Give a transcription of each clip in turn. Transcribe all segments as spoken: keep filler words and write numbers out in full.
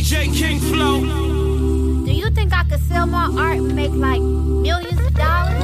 J King Flow. Do you think I could sell my art and make like millions of dollars?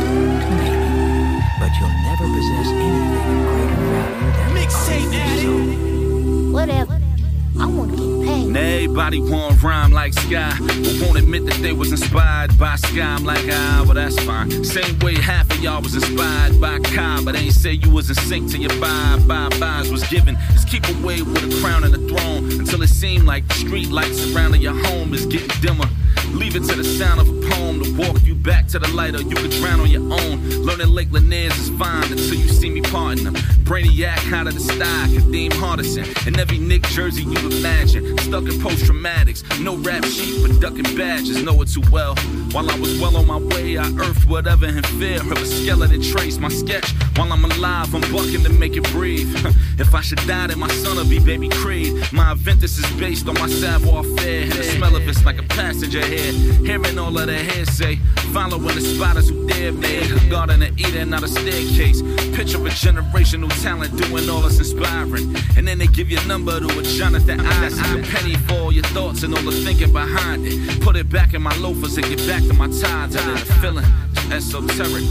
Maybe, but you'll never possess anything of greater value than Mixtape Addict. Whatever. I want to get paid. Now everybody want rhyme like Sky, but won't admit that they was inspired by Sky. I'm like, ah, well that's fine. Same way half of y'all was inspired by Kai, but ain't say you was in sync to your bye. Bye byes was given. Just keep away with a crown and a throne until it seemed like the street lights surrounding your home is getting dimmer. Leave it to the sound of a poem to walk you back to the light, or you could drown on your own. Learning Lake Laniers is fine until you see me parting them. Brainiac out of the sky, Kadeem Hardison, and every Nick jersey you imagine. Stuck in post-traumatics, no rap sheet, but ducking badges, know it too well. While I was well on my way, I earthed whatever in fear of a skeleton trace my sketch. While I'm alive, I'm bucking to make it breathe. If I should die, then my son'll be Baby Creed. My event, this is based on my savoir-faire, and the smell of it's like a passenger here. Hearing all of the hearsay, following the spotters who dare me. A garden of Eden, not a staircase. Picture of generational talent doing all that's inspiring. And then they give your number to a Jonathan Isaac. A penny for all your thoughts and all the thinking behind it. Put it back in my loafers and get back to my tides. I did a feeling esoteric.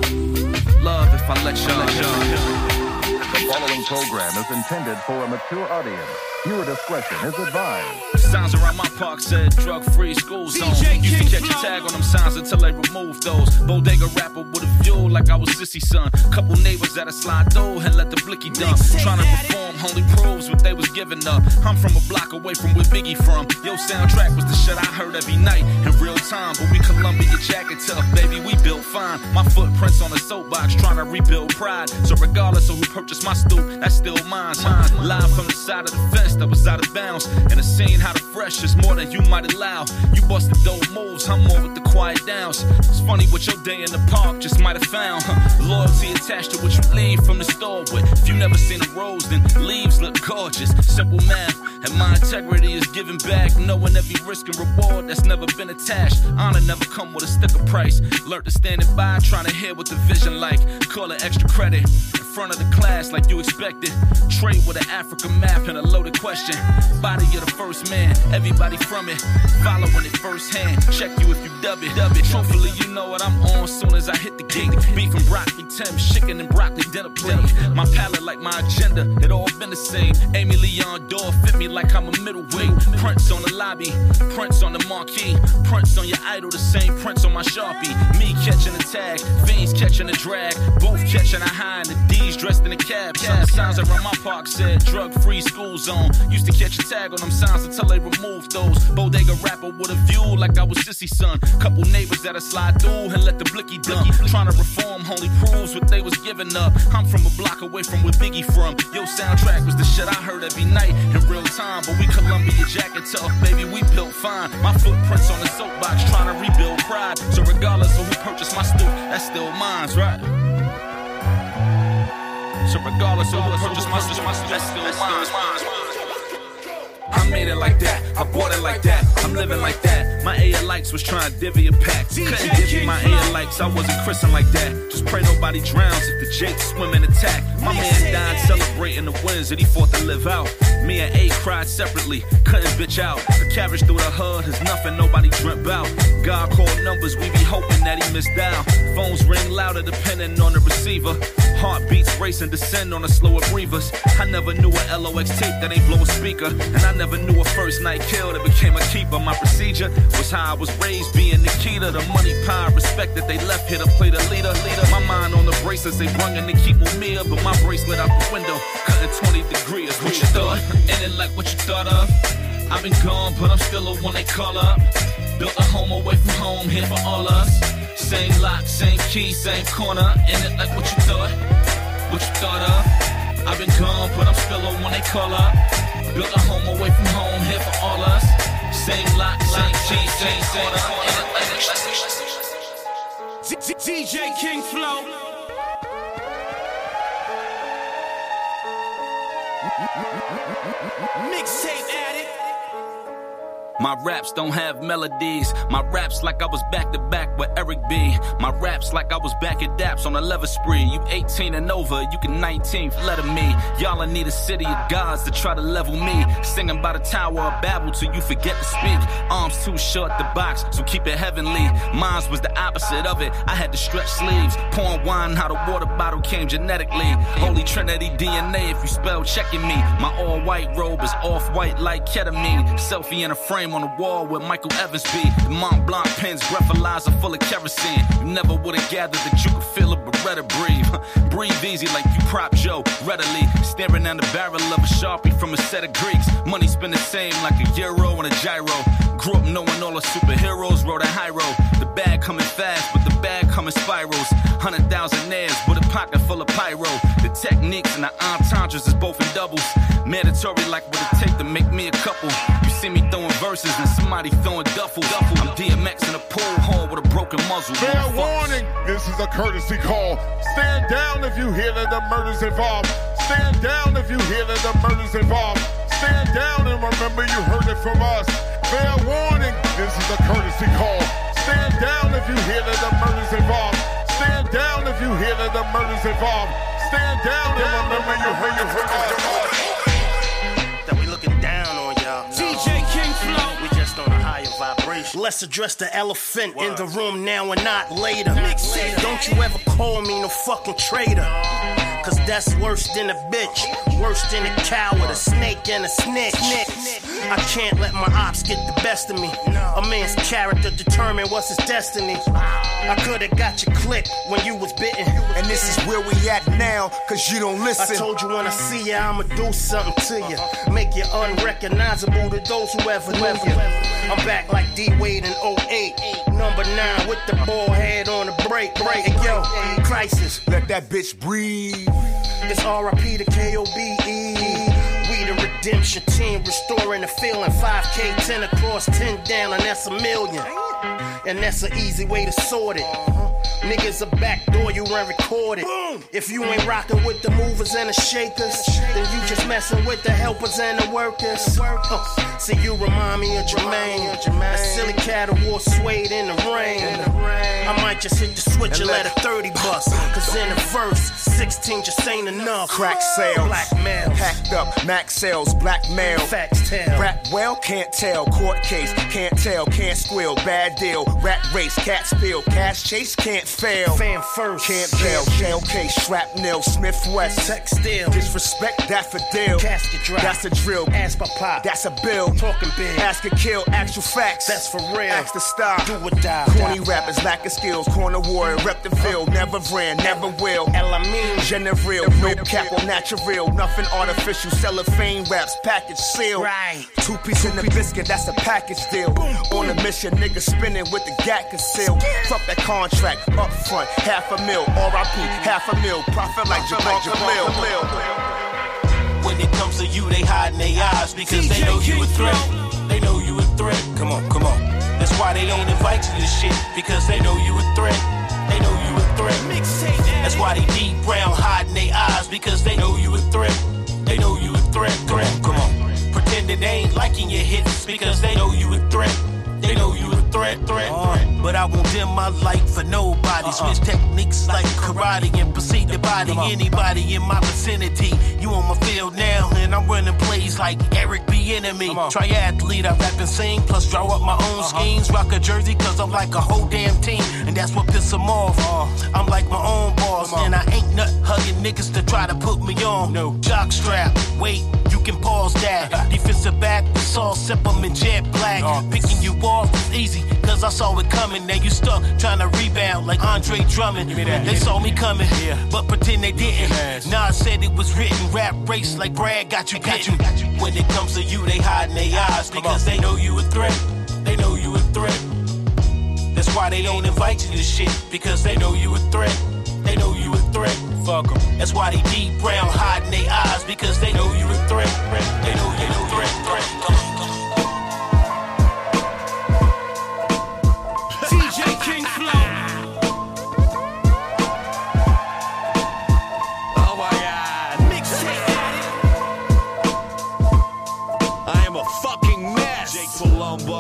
Love if I let y'all y'all. The following program is intended for a mature audience. Viewer discretion is advised. Signs around my park said drug-free school zone. Used to catch a tag on them signs until they removed those. Bodega rapper with a view like I was Sissy son. Couple neighbors that I slide through and let the blicky dump. Trying to reform only proves what they was giving up. I'm from a block away from where Biggie from. Yo, soundtrack was the shit I heard every night in real time. But we Columbia jacket tough, baby, we built fine. My footprints on the soapbox trying to rebuild pride. So regardless of who purchased my stoop, that's still mine. mine. Live from the side of the fence that was out of bounds, and the scene how the fresh is more than you might allow. You busted dope moves, I'm more with the quiet downs. It's funny what your day in the park just might have found. Huh. Loyalty attached to what you leave from the store with. If you never seen a rose, then leaves look gorgeous. Simple math, and my integrity is giving back, knowing every risk and reward that's never been attached. Honor never come with a sticker price. Learned to stand it by, trying to hear what the vision like. Call it extra credit. Front of the class like you expected. Trade with an African map and a loaded question. Body of the first man, everybody from it. Following it firsthand. Check you if you dub it. Dub it. Truthfully, you know what I'm on soon as I hit the gate. Beef and broccoli, Tim, chicken and broccoli dinner plate. My palate like my agenda, it all been the same. Amy Leon Dore fit me like I'm a middleweight. Prince on the lobby, Prince on the marquee. Prince on your idol, the same Prince on my Sharpie. Me catching the tag, fiends catching the drag. Both catching a high in the D. Dressed in a cab, some signs around my park said drug-free school zone. Used to catch a tag on them signs until they removed those. Bodega rapper with a view like I was Sissy son. Couple neighbors that I slide through and let the blicky dump. Trying to reform only proves what they was giving up. I'm from a block away from where Biggie from. Yo, soundtrack was the shit I heard every night in real time. But we Columbia jacket tough, baby, we built fine. My footprints on the soapbox trying to rebuild pride. So regardless of who purchased my stoop, that's still mine, right? So regardless of who purchased my stoop, that's still mine. I made it like that, I bought it like that, I'm living like that. My A L X was trying to divvy a pack. Couldn't divvy my A L X, I wasn't christened like that. Just pray nobody drowns if the Jakes swim and attack. My man died celebrating the wins that he fought to live out. Me and A cried separately, couldn't bitch out. The carriage through the hood is nothing nobody dreamt about. God called numbers, we be hoping that he missed out. Phones ring louder depending on the receiver. Heartbeats racing, descend on the slower breathers. I never knew a L O X tape that ain't blow a speaker. And I never knew a first night kill that became a keeper. My procedure was how I was raised, being the key to the money pie. Respect that they left here to play the leader. leader. My mind on the bracelets they brung in to keep me up, but my bracelet out the window, cutting twenty degrees. What you thought? Ain't it like what you thought of? I've been gone, but I'm still the one they call up. Built a home away from home, here for all us. Same lock, same key, same corner. Ain't it like what you thought? What you thought of? I've been gone, but I'm still the one they call up. Built a home away from home, here for all us. Same lock, same key, same corner. Ain't it like what you thought? D J King Flow. Mixtape Addict. My raps don't have melodies. My raps like I was back to back with Eric B. My raps like I was back at Daps on a leather spree. You eighteen and over, you can nineteenth letter me. Y'all I need a city of gods to try to level me. Singing by the Tower of Babel till you forget to speak. Arms too short to box, so keep it heavenly. Mine's was the opposite of it. I had to stretch sleeves, pouring wine how the water bottle came genetically. Holy Trinity D N A if you spell checking me. My all-white robe is off-white like ketamine. Selfie in a frame on the wall where Michael Evans be. The Mont Blanc pens, breathalyzer full of kerosene. You never would have gathered that you could feel a Beretta breathe. Breathe easy like you prop Joe, readily. Staring down the barrel of a Sharpie from a set of Greeks. Money spin the same like a euro and a gyro. Grew up knowing all the superheroes rode a high road. The bag coming fast, but the bag coming spirals. Hundred thousand airs with a pocket full of pyro. The techniques and the entendres is both in doubles. Mandatory like what it take to make me a couple. You see me throwing verses and somebody throwing duffel. duffel. I'm D M X in a pool hall with a broken muzzle. Fair warning, this is a courtesy call. Stand down if you hear that the murder's involved. Stand down if you hear that the murder's involved. Stand down and remember you heard it from us. Fair warning, this is a courtesy call. Stand down if you hear that the murder's involved. Stand down if you hear that the murder's involved. Stand down and remember you heard it from us. That we looking down on y'all. D J King Flow. We just on a higher vibration. Let's address the elephant in the room now and not later. Don't you ever call me no fucking traitor. Cause that's worse than a bitch, worse than a coward, a snake and a snitch. I can't let my ops get the best of me. A man's character determine what's his destiny. I could've got you clipped when you was bitten. And this is where we at now, cause you don't listen. I told you when I see ya, I'ma do something to you. Make you unrecognizable to those who ever knew you. I'm back like D-Wade in oh eight. Number nine with the ball head on the break. break. Hey, yo, crisis. Let that bitch breathe. It's R I P to K O B E. We the redemption team, restoring the feeling. five K, ten across, ten down, and that's a million. And that's an easy way to sort it. Niggas a backdoor, you ain't recorded. If you ain't rocking with the movers and the shakers, then you just messing with the helpers and the workers. Uh, see, you remind me of Jermaine, a silly cat who wore suede in the rain. I might just hit the switch and let a thirty bust. Cause in the verse, sixteen just ain't enough. Crack sales, blackmail, packed up, max sales, blackmail. Facts tell. Rap well, can't tell. Court case, can't tell, can't squeal. Bad deal, rat race, cat spill. Cash chase, can't fail. Fan first, can't bail. Shell case, shrapnel, Smith West. Tech still. Disrespect, daffodil. Casket drop. That's a drill. Ask my pop. That's a bill. Talking big. Ask a kill, actual facts. That's for real. Ask to stop. Do or die. Corny rappers, lack of skills. Corner warrior, rep the field. Never ran, never will. Elamine. General, no cap on natural. Nothing artificial. Cellophane raps, package seal. Right. Two piece in the biscuit, that's a package deal. On a mission, nigga spinning with the gat concealed. Fuck that contract, up front, half a mil. R I P, half a mil. Profit like Jabbar Khalil. When it comes to you, they hiding their eyes because they know you a threat. They know you a threat. Come on, come on. That's why they don't invite you to shit because they know you a threat. They know you a threat. That's why they deep brown hiding their eyes because they know you a threat. They know you a threat. Threat. Come on. Pretending they ain't liking your hits because they know you a threat. They know you a threat, threat, uh, threat. But I won't dim my light for nobody. Uh-uh. Switch techniques like karate and proceed to body anybody in my vicinity. You on my field now, and I'm running plays like Eric B. Enemy. Triathlete, I rap and sing, plus draw up my own uh-huh. schemes. Rock a jersey, cause I'm like a whole damn team. And that's what piss them off. Uh, I'm like my own boss, and I ain't nut hugging niggas to try to put me on. No. Jock strap, wait, you can pause that. Defensive back, Saul Sepum and Jet Black. Uh, Picking you off is easy, cause I saw it coming. Now you stuck trying to rebound like Andre Drummond. They saw me coming, yeah. but pretend they didn't. Yes. Nah, I said it was written. Rap race like Brad got you, got you, got you. When it comes to you, they hiding their eyes because they know you a threat. They know you a threat. That's why they don't invite you to shit because they know you a threat. They know you a threat. Fuck 'em. That's why they deep brown hiding their eyes because they know you a threat. They know you a threat. Threat. Come on, come on. D J King Flow. Oh my God. Mixtape. I am a fucking mess. Jake Palumbo.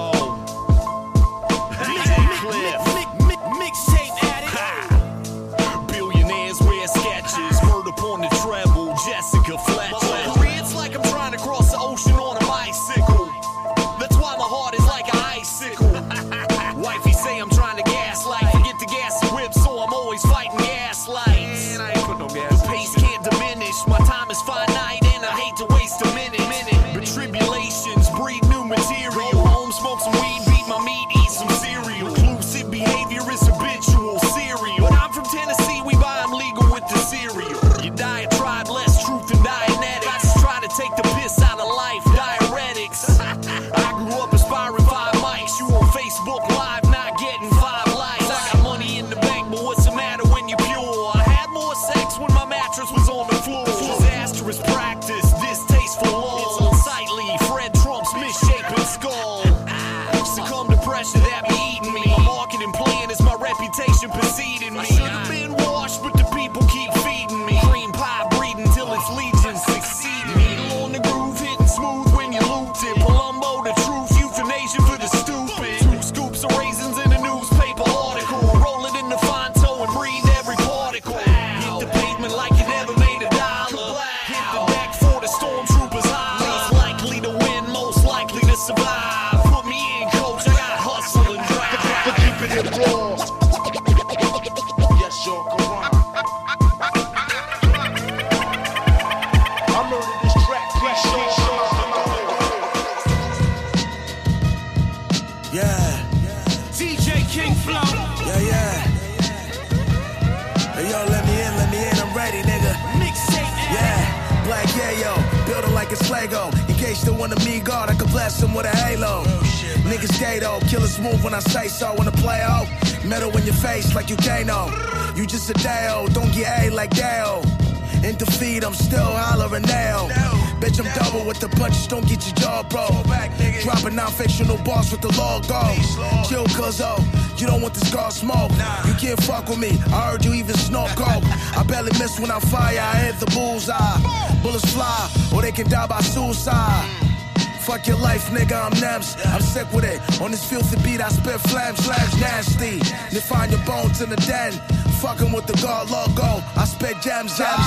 Flago. In case they want a me God, I could bless them with a halo. Niggas gay though, killers move when I say so. Wanna play out, metal in your face like you can't know. You just a day-o, don't get A like Dale. In defeat, I'm still hollering now. Bitch, I'm double with the punches, don't get your jaw broke. Dropping non-fictional bars with the law go. Chill, cuzzo, you don't want this cigar smoke. You can't fuck with me, I heard you even snort coke. I barely miss when I fire, I hit the bullseye. Bullets fly, or they can die by suicide. Fuck your life, nigga, I'm Nems. I'm sick with it. On this filthy beat, I spit flames, flames nasty. They find your bones in the den. Fucking with the God logo. I spit gems, gems.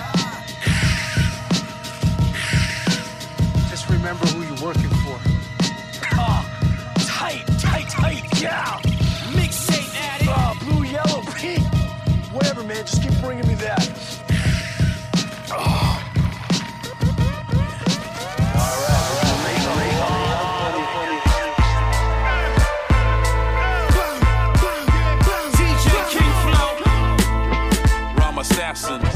Just remember who you're working for. Oh, tight, tight, tight, yeah. Mixtape addict. Uh, blue, yellow, pink. Whatever, man. Just keep bringing me that. Oh. Assassin, M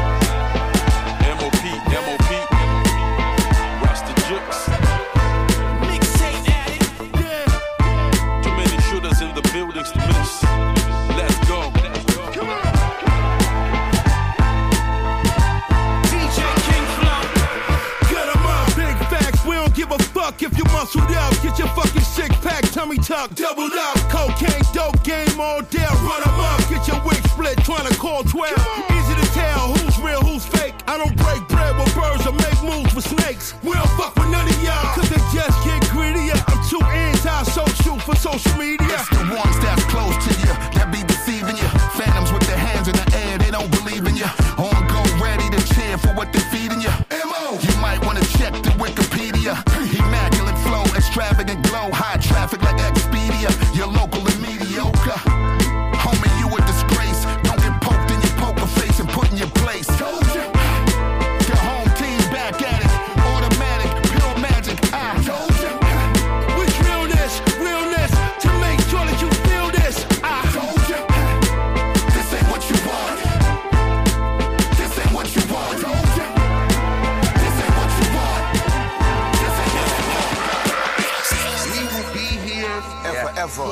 O P, M O P, Rasta Jukes. Mixtape addict. Yeah. Too many shooters in the buildings to miss. Let's go. Come on. D J King Flow. Get 'em up. Big facts. We don't give a fuck if you muscled up. Get your fucking six pack, tummy tuck, doubled up. Cocaine, dope game all day. Run 'em up. Get your wig split, trying to call twelve. Easy to tell who's real, who's fake. I don't break bread with birds or make moves with snakes. We don't fuck with none of y'all, cause they just get greedier. I'm too anti-social for social media. It's the ones that's close to you, that be deceiving you. Phantoms with their hands in the air, they don't believe in you. On go, ready to cheer for what they're feeding you. M O You might wanna check the Wikipedia. Immaculate flow, extravagant glow. High traffic like Expedia. You're local and mediocre. Homie, you a disgrace. Don't get poked in your poker face and put in your place. Told you. Your home team back at it. Automatic, pure magic. I told you. With realness, realness, to make sure that you feel this. I told you. This ain't what you want. This ain't what you want. Told you. This ain't what you want. This ain't what you want. We will be here ever, ever.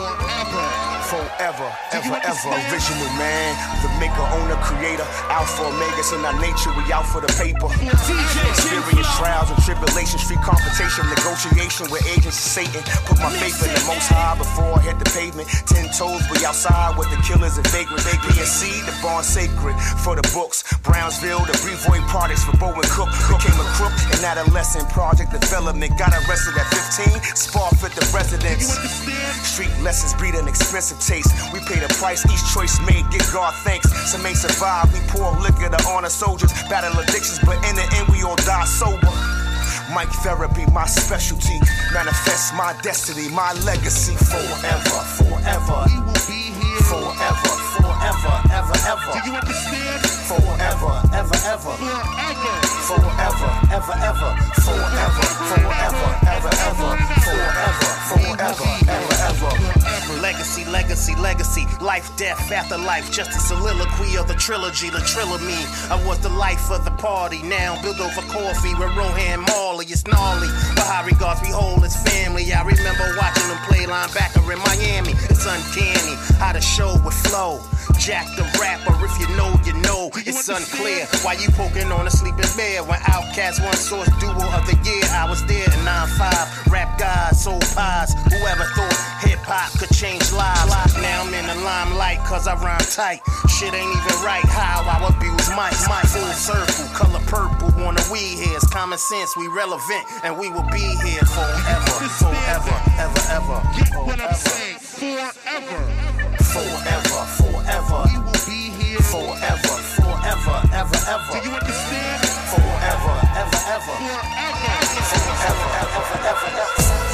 Forever, ever, ever. Original man, the maker, owner, creator, alpha, omega, in our nature, we out for the paper. Experience trials and tribulations, street confrontation, negotiation with agents of Satan. Put my faith in the most high before I hit the pavement. Ten toes, we outside with the killers and vagrants. P N C, the bond sacred for the books. Brownsville, the Brevoy products for Bowen Cook. Became a crook, an adolescent project development. Got arrested at fifteen, spar fit the residents. Street lessons breed an expensive taste. We pay the price, each choice made, give God thanks. Some ain't survive, we pour liquor to honor soldiers. Battle addictions, but in the end we all die sober. Mic therapy, my specialty. Manifest my destiny, my legacy. Forever, forever. We will be here forever, forever, ever, ever. Do you understand? Forever, ever, ever. Forever. Forever, ever, ever. Forever, forever, ever, ever. Forever, forever, ever, ever. Legacy, legacy, legacy. Life, death, afterlife. Just a soliloquy of the trilogy, the trilomy. I was the life of the party. Now built over coffee with Rohan Marley. It's gnarly, but high regards we hold as family. I remember watching them play linebacker in Miami. It's uncanny how the show would flow. Jack the rapper, if you know, you know. It's unclear why you poking on a sleeping bear. When Outkast won Source Duo of the Year, I was there in nine five. Rap guys, soul pies. Whoever thought hip-hop could change lives. Now I'm in the limelight cause I rhyme tight. Shit ain't even right how I abuse mic. My full circle, color purple on the weed hairs. Common sense, we relevant and we will be here forever, forever, ever, ever. Get what I'm saying? Forever. Forever, forever. We will be here forever, forever, ever, ever. Do you understand? Forever, ever, ever. Forever. Forever, ever, ever, ever.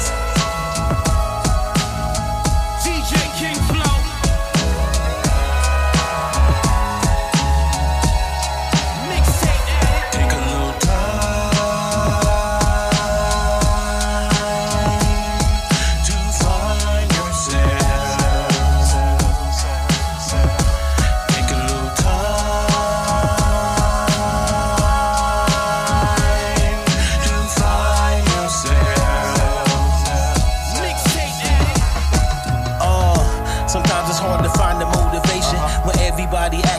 D J King Flow. Mixtape addict. Take a little time to find yourself.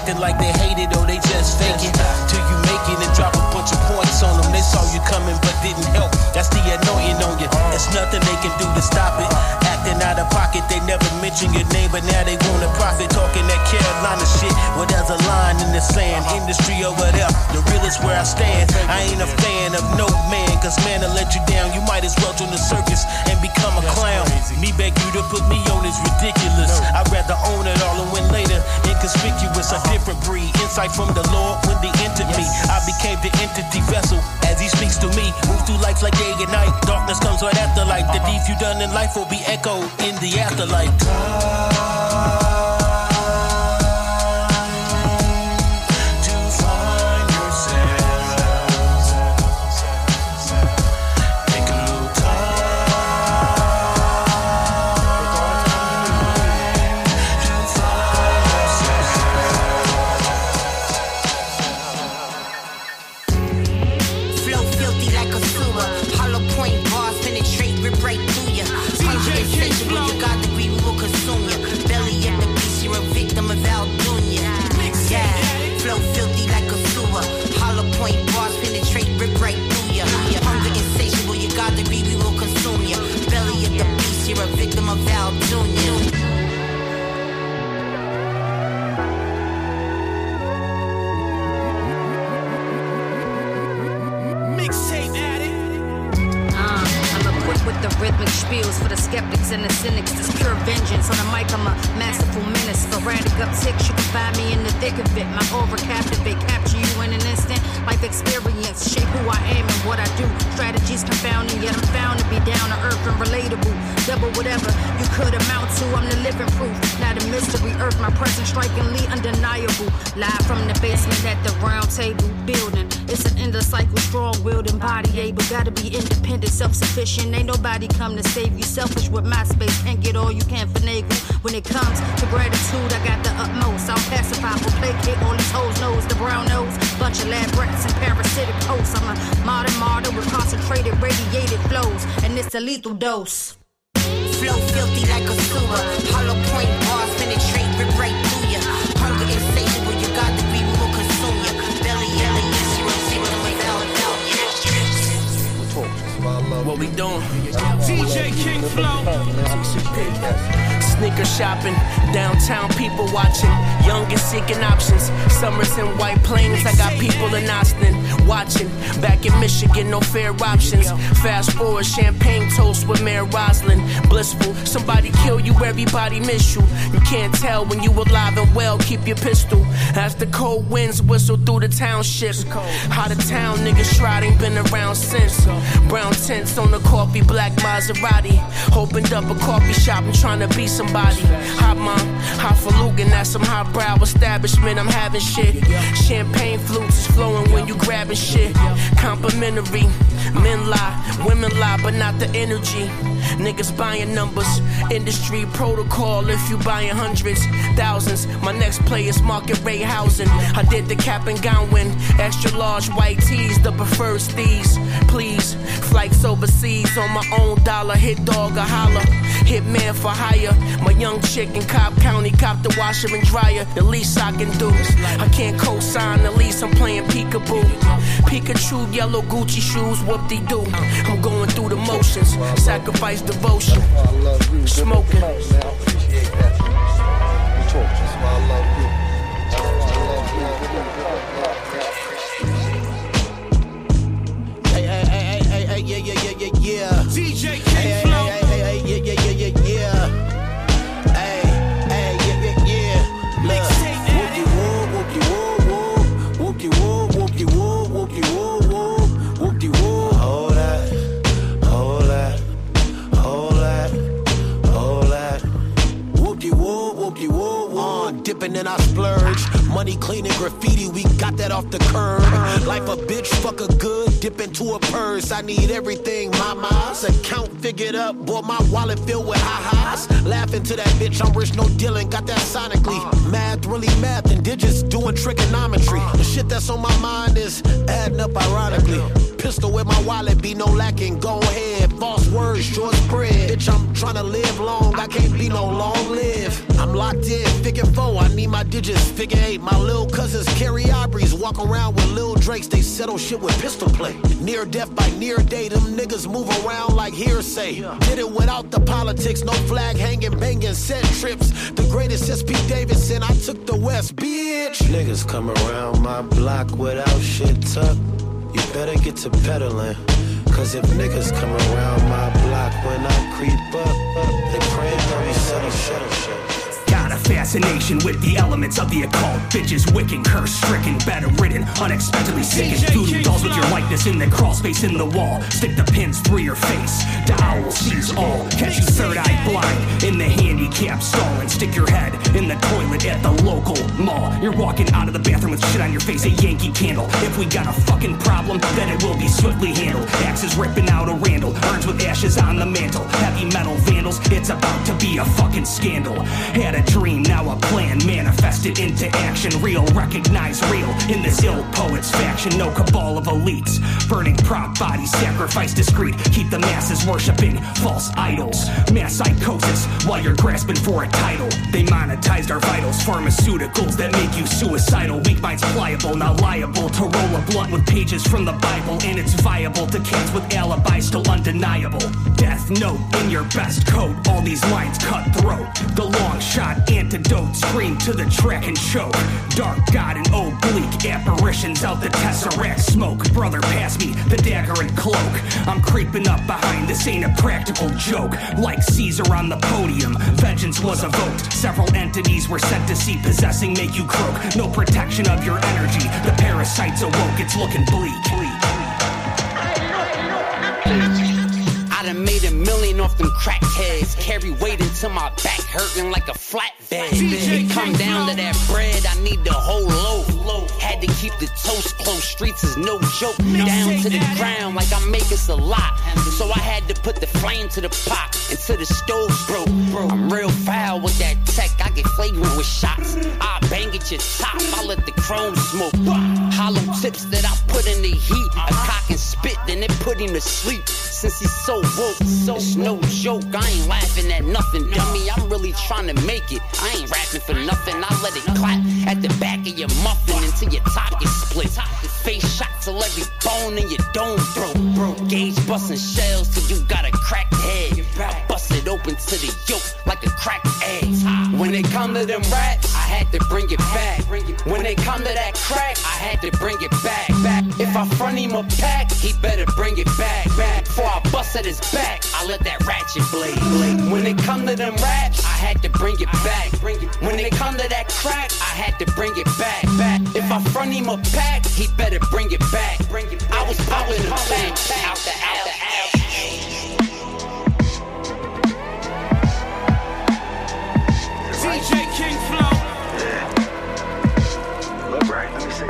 acting like they hate it or they just fake it. Till you make it and drop a bunch of points on them. They saw you coming but didn't help. That's the annoying on you. There's nothing they can do to stop it. Acting out of pocket, they never mention your name, but now they wanna profit. Talking that Carolina shit, well there's a line in the sand. Industry over there, the real is where I stand. I ain't a fan of no man, cause man will let you down. You might as well join the circus and become a clown. Me beg you to put me on is ridiculous. I'd rather own it all and win later. Inconspicuous, a different breed. Insight from the Lord when they entered me. I became the entity vessel as he speaks to me. Move through life like day and night. Darkness comes right after light. The deeds you done in life will be echoed in the afterlife. For the skeptics and the cynics, this pure vengeance. On the mic, I'm a masterful menace. Sporadic upticks, you can find me in the thick of it. My aura captivate, capture you in an instant. Life experience, shape who I am and what I do. Strategies confounding, yet I'm found to be down to earth and relatable. Double whatever you could amount to, I'm the living proof. Not a mystery, earth, my presence strikingly undeniable. Live from the basement at the round table building. It's an endless cycle, strong-willed and body able. Gotta be independent, self-sufficient. Ain't nobody come to save you. Selfish with my space, can't get all you can finagle. When it comes to gratitude, I got the utmost. I'll pacify for placate all these hoes knows the brown nose. Bunch of lab rats and parasitic hosts. I'm a modern martyr with concentrated, radiated flows, and it's a lethal dose. Flow filthy like a sewer. Hollow point bars penetrate, rip right through ya. Hunger insatiable, you got the greed, we will consume ya. Belly yelling, yes, you're a victim without a doubt. What we doing? D J King Flow. Sneaker shopping, downtown people watching. Young and seeking options. Summers in White Plains, I got people in Austin watching. Back in Michigan, no fair options. Fast forward, champagne toast with Mayor Roslyn. Blissful, somebody kill you, everybody miss you. You can't tell when you alive and well, keep your pistol. As the cold winds whistle through the township. Out of town, niggas Shroud ain't been around since. Brown tents on the coffee, black Maserati. Opened up a coffee shop, I'm trying to be somebody. Hot mom, hot falutin', that's some highbrow establishment, I'm having shit. Champagne flutes is flowing when you grabbing shit. Complimentary, men lie, women lie, but not the energy. Niggas buying numbers, industry protocol. If you buying hundreds, thousands, my next play is market rate housing. I did the cap and gown win, extra large white tees, the preferred steez. Please, flights overseas on my own dollar. Hit dog or holler, hit man for hire. My young chick in Cobb County cop the washer and dryer. The least I can do, I can't co-sign the lease. I'm playing peekaboo, Pikachu, yellow Gucci shoes, whoop-de-doo. I'm going through the motions, sacrifice devotion, smoking. Hey, hey, hey, hey, hey, yeah, yeah, yeah, yeah, yeah. D J King Flow. Hey, hey, hey, yeah, yeah, yeah, yeah, yeah. Hey, hey, yeah, yeah, yeah. Mixtape daddy. Whoopie woo, whoopie woo, whoopie woo, whoopie woo, whoopie woo, woo, whoopie woo. Hold that, hold that, hold that, hold that. Whoopie woo, whoopie woo, woo. Uh, dipping in our splurge. Money cleaning graffiti, we got that off the curb. Life a bitch, fuck a good, dip into a purse. I need everything, mama's account figured up. Boy, my wallet filled with ha-has. Laughing to that bitch, I'm rich, no dealing, got that sonically. Math, really math, and digits doing trigonometry. The shit that's on my mind is adding up ironically. Pistol with my wallet, be no lacking, go ahead. False words, short spread. Bitch, I'm trying to live long, I can't be no long live. I'm locked in, figure four, I need my digits ages. Figure eight, my little cousins carry Aubrey's. Walk around with Lil Drakes, they settle shit with pistol play. Near death by near day, them niggas move around like hearsay. Did it without the politics, no flag hanging, banging, set trips. The greatest S P Davidson, I took the West, bitch. Niggas come around my block without shit tucked. You better get to peddling. Cause if niggas come around my block when I creep up, they pray that we settle shit. Got a fascination with the elements of the occult. Bitches wicking, curse stricken, bedridden, unexpectedly sick as voodoo dolls with your likeness in the crawl space in the wall. Stick the pins through your face. The owl sees all. Catch you third eye blind in the handicap stall and stick your head in the toilet at the local mall. You're walking out of the bathroom with shit on your face, a Yankee candle. If we got a fucking problem, then it will be swiftly handled. Axes ripping out a Randall, urns with ashes on the mantle. Heavy metal vandals, it's about to be a fucking scandal. Had a dream, now a plan, manifested into action. Real, recognize real in this ill poet's faction. No cabal of elites, burning prop bodies, sacrifice discreet. Keep the masses worshipping false idols. Mass psychosis while you're grasping for a title. They monetized our vitals, pharmaceuticals that make you suicidal. Weak minds pliable, now liable to roll a blunt with pages from the Bible. And it's viable to cats with alibis, still undeniable. Death note in your best coat, all these lines cut throat. The long shot antidote, scream to the track and choke. Dark god and oblique apparitions out the tesseract smoke. Brother, pass me the dagger and cloak. I'm creeping up behind, this ain't a practical joke. Like Caesar on the podium, vengeance was evoked. Several entities were sent to see possessing make you croak. No protection of your energy, the parasites awoke. It's looking bleak. I done made a million off them crackheads. Carry weight until my back hurting like a flatbed. It come down to that bread, I need the whole loaf. Had to keep the toast close, streets is no joke. Down to the ground like I make us a lot. So I had to put the flame to the pot until the stove broke. I'm real foul with that tech, I get flagrant with shots. I bang at your top, I let the chrome smoke. Hollow tips that I put in the heat. A cock and spit, then it put him to sleep. Since he's so woke, so it's no joke. I ain't laughing at nothing, dummy. I'm really trying to make it. I ain't rapping for nothing. I let it clap at the back of your muffin until your top gets split. Face shot till every bone in your dome broke. Gauge busting shells till you got a cracked head. I bust it open to the yolk like a cracked egg. When it come to them raps, I had to bring it back. When they come to that crack, I had to bring it back. back. If I front him a pack, he better bring it back. back. Before I bust at his back, I let that ratchet blade. blade. When it come to them raps, I had to bring it back. When it come to that crack, I had to bring it back. back. If I front him a pack, he better bring it back. I was pumping him back out the out the out. D J King Flow. Look right, let me see.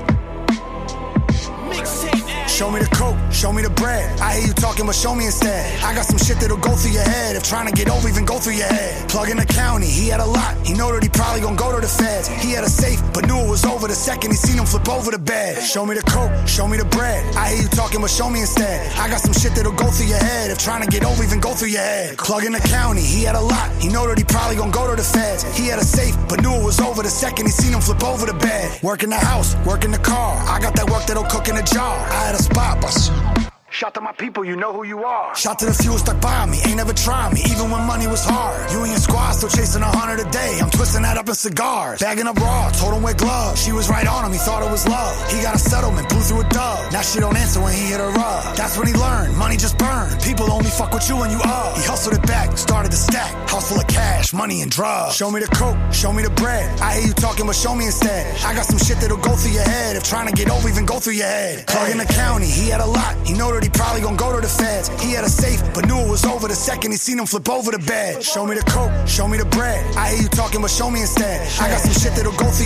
Show me the coke, show me the bread. I hear you talking, but show me instead. I got some shit that'll go through your head. If trying to get over, even go through your head. Plug in the county, he had a lot. He know that he probably gonna go to the feds. He had a safe, but knew it was over the second he seen him flip over the bed. Show me the coke, show me the bread. I hear you talking, but show me instead. I got some shit that'll go through your head. If trying to get over, even go through your head. Plug in the county, he had a lot. He know that he probably gonna go to the feds. He had a safe, but knew it was over the second he seen him flip over the bed. Work in the house, work in the car. I got that work that'll cook in a jar. I had a spot, but Shout to my people, you know who you are. Shout to the few stuck by me, ain't never tried me, even when money was hard. You and your squad still chasing a hundred a day. I'm twisting that up in cigars, bagging up raw, told him wear gloves. She was right on him, he thought it was love. He got a settlement, blew through a dub. Now she don't answer when he hit her up. That's when he learned, money just burned. People only fuck with you when you up. He hustled it back, started to stack. House full of cash, money and drugs. Show me the coke, show me the bread. I hear you talking, but show me instead. I got some shit that'll go through your head. If trying to get over, even go through your head. Plug in the county, he had a lot. He know that he probably gonna go to the feds. He had a safe, but knew it was over the second he seen him flip over the bed. Show me the coke, show me the bread. I hear you talking, but show me instead. I got some shit that'll go through your head.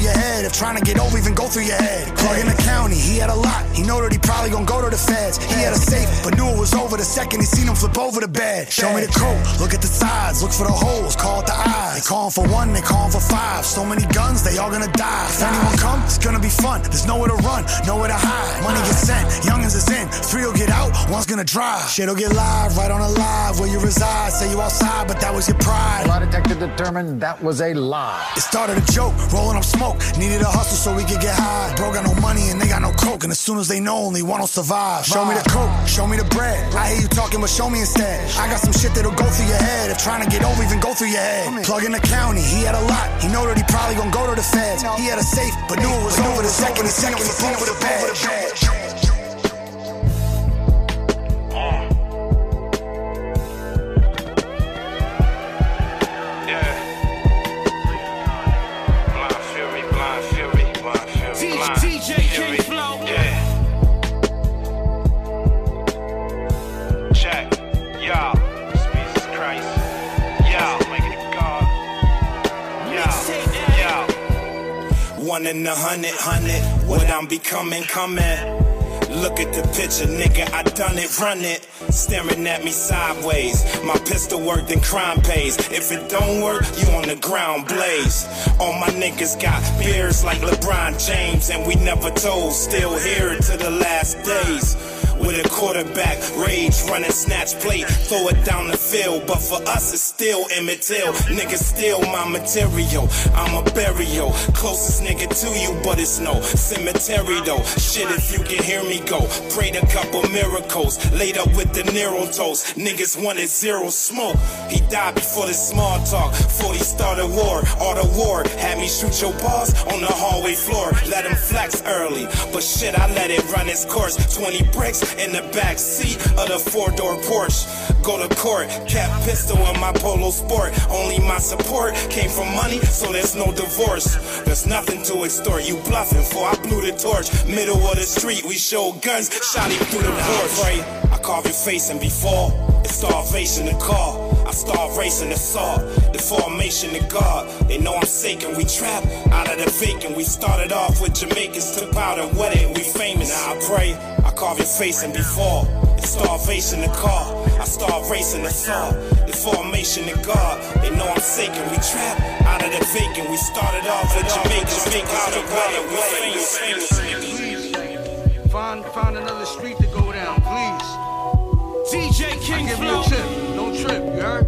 head. If trying to get over even go through your head. Plug in the county, he had a lot. He know that he probably gonna go to the feds. He had a safe, but knew it was over the second he seen him flip over the bed. Show me the coat, look at the sides, look for the holes, call it the eyes. They callin' for one, they callin' for five. So many guns, they all gonna die. If anyone come, it's gonna be fun. There's nowhere to run, nowhere to hide. Money gets sent, youngins is in. Three will get out, one's gonna drive. Shit'll get live, right on a live where you reside. Say you outside, but that was your pride. Lie detector determined that was a lie. It started a joke, rolling up smoke. Needed a hustle so we could get high. Bro got no money and they got no coke. And as soon as they know, only one will survive. Show me the coke, show me the bread. I hear you talking, but show me instead. I got some shit that'll go through your head. If trying to get over, even go through your head. Plug in the county, he had a lot. He know that he probably gonna go to the feds. He had a safe, but knew it was over the second he seen him flip over the bed. One in a hundred, hundred, what I'm becoming, coming. Look at the picture, nigga, I done it, run it. Staring at me sideways, my pistol worked and crime pays. If it don't work, you on the ground blaze. All my niggas got beards like LeBron James, and we never told, still here to the last days. With a quarterback, rage, running snatch plate, throw it down the field. But for us, it's still Emmett Till. Niggas steal my material, I'm a burial. Closest nigga to you, but it's no cemetery though. Shit, if you can hear me go, prayed a couple miracles, laid up with the Nero toast. Niggas wanted zero smoke. He died before the small talk, before he started war. All the war had me shoot your boss on the hallway floor. Let him flex early, but shit, I let it run its course. twenty bricks in the back seat of the four-door Porsche. Go to court, cap pistol in my polo sport. Only my support came from money, so there's no divorce. There's nothing to extort, you bluffing for I blew the torch. Middle of the street, we showed guns, shot him through the porch. Right, I carve your face and before, it's starvation to call. I start racing the saw, the formation to God. They know I'm saking, we trap out of the vacant. We started off with Jamaicans, took powder, wet it, we famous. Now I pray, I carve your face and before, it's starvation to call. I start racing the saw, the formation to God. They know I'm saking, we trap out of the vacant. We started off with Jamaicans, took powder, wet it, we famous. Please, find, find another street to go down, please. D J King Flow. Don't trip, you heard?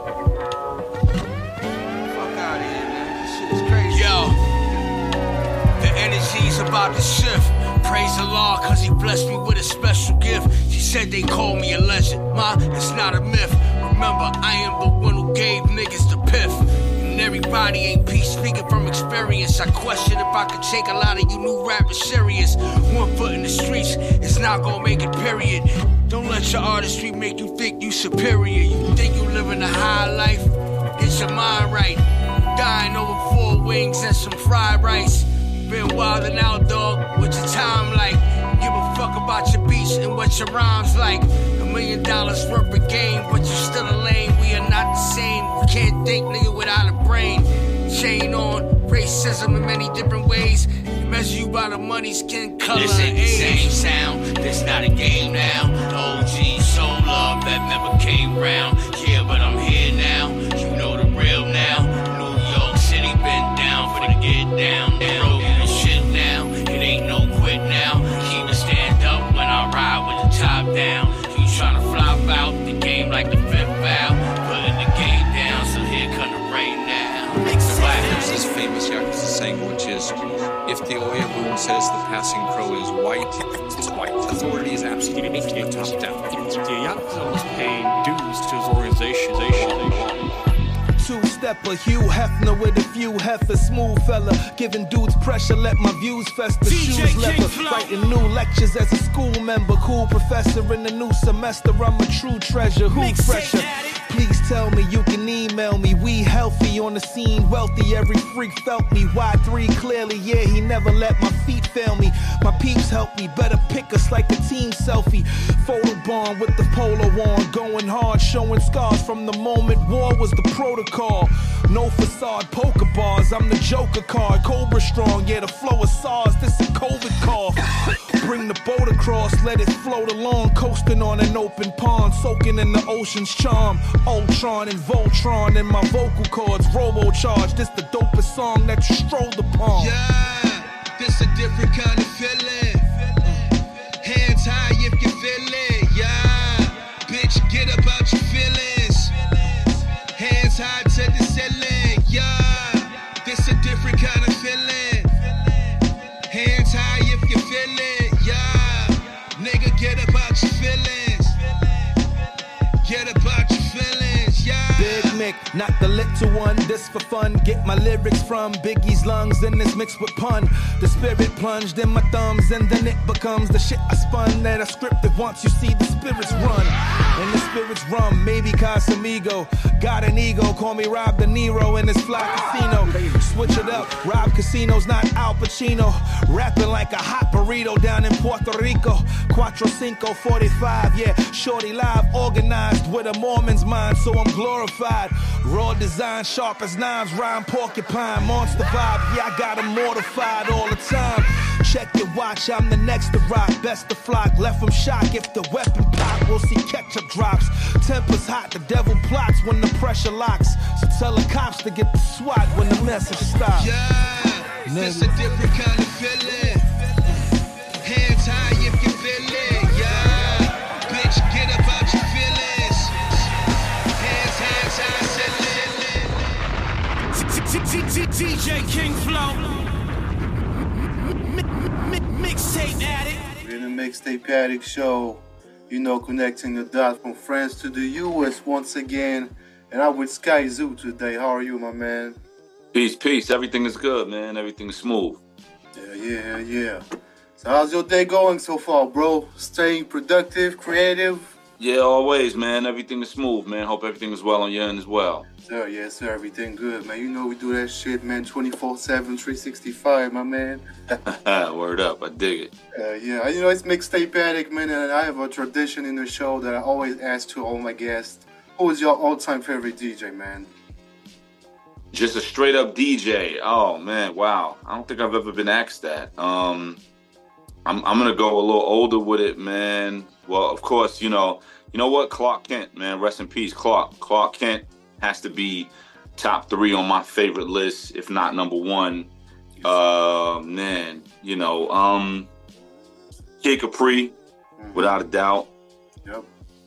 Fuck out of here, man. This shit is crazy. Yo, the energy's about to shift. Praise the Lord, cause he blessed me with a special gift. She said they call me a legend. Ma, it's not a myth. Remember, I am the one who gave niggas the piff. And everybody ain't peace, speaking from experience. I question if I could take a lot of you new rappers serious. One foot in the streets is not gonna make it, period. Don't let your artistry make you think you superior. You think you living a high life? Get your mind right. Dying over four wings and some fried rice. Been wildin' out, dog. What's your time like? Give a fuck about your beats and what your rhymes like. A million dollars worth of game, but you still a lame. We are not the same. We can't think, nigga, without a brain. Chain on, racism in many different ways. Measure you by the money, skin color, this ain't the age. same sound, this not a game now. O G, soul love that never came round. Yeah, but I'm here now, you know the real now. New York City been down for the get down. Broken and shit now, it ain't no quit now. Keep it stand up when I ride with the top down. You tryna flop out the game like the fifth valve. Putting the game down, so here come the rain now. There's this famous Yakuza saying, which is, if the Oya moon says the passing crow is white, it's white. Authority is absolutely from the top down. The Yakuza was paying dues to his organization. Two-stepper, Hugh Hefner with a few heifers, smooth fella, giving dudes pressure, let my views fester, shoes leather, writing new lectures as a school member, cool professor in the new semester, I'm a true treasure, who fresher, please tell me you can email me. We healthy on the scene, wealthy, every freak felt me. Y three clearly, yeah, he never let my feet fail me. My peeps help me, better pick us like a team selfie. Photo bond with the polo on, going hard, showing scars from the moment war was the protocol. No facade, poker bars, I'm the Joker card. Cobra strong, yeah, the flow of SARS, this is COVID call. Bring the boat across, let it float along, coasting on an open pond, soaking in the ocean's charm. Ultron and Voltron in my vocal cords, robo-charged, this the dopest song that you strolled upon. Yeah, this a different kind of feeling. Hands high if you feel it, yeah. Bitch, get about your feelings. Hands high to the ceiling, yeah. This a different kind of feeling. Hands high if you feel it, yeah. Nigga, get about your feelings. Get about your feelings, yeah. Big Mick, not the little one, this for fun. Get my lyrics from Biggie's lungs, and it's mixed with pun. The spirit plunged in my thumbs, and then it becomes the shit I spun that I scripted once you see the spirits run. And the spirits rum, maybe Casamigo. Got an ego, call me Rob De Niro in this fly casino. Switch it up, Rob Casino's not Al Pacino. Rapping like a hot burrito down in Puerto Rico. Cuatro Cinco forty-five, yeah, shorty live, organized with a Mormon's mind, so I'm glorified. Raw design, sharp as knives, rhyme porcupine, monster vibe, yeah, I got 'em mortified all the time. Check your watch, I'm the next to rock, best to flock, left them shocked if the weapon pop, we'll see ketchup drops. Temper's hot, the devil plots when the pressure locks, so tell the cops to get the SWAT when the message stops. Yeah, this a different kind of feeling. Hands high if you feel it, yeah. Bitch, get about your feelings. Hands, hands high, D J King Flow. Mixtape Addict. We're in the Mixtape Addict show. You know, connecting the dots from France to the U S once again. And I'm with Sky Zoo today. How are you, my man? Peace, peace. Everything is good, man. Everything is smooth. Yeah, yeah, yeah. So how's your day going so far, bro? Staying productive, creative? Yeah, always, man. Everything is smooth, man. Hope everything is well on your end as well. Sir, yes, sir. Everything good, man. You know we do that shit, man. twenty-four seven, three sixty-five, my man. Word up. I dig it. Uh, yeah, you know, it's Mixtape Addict, man, and I have a tradition in the show that I always ask to all my guests. Who is your all-time favorite D J, man? Just a straight-up D J. Oh, man, wow. I don't think I've ever been asked that. Um, I'm, I'm going to go a little older with it, man. Well, of course, you know, you know what? Clark Kent, man. Rest in peace, Clark. Clark Kent has to be top three on my favorite list, if not number one. Uh, man, you know, um, Kid Capri, mm-hmm. without a doubt. Yep.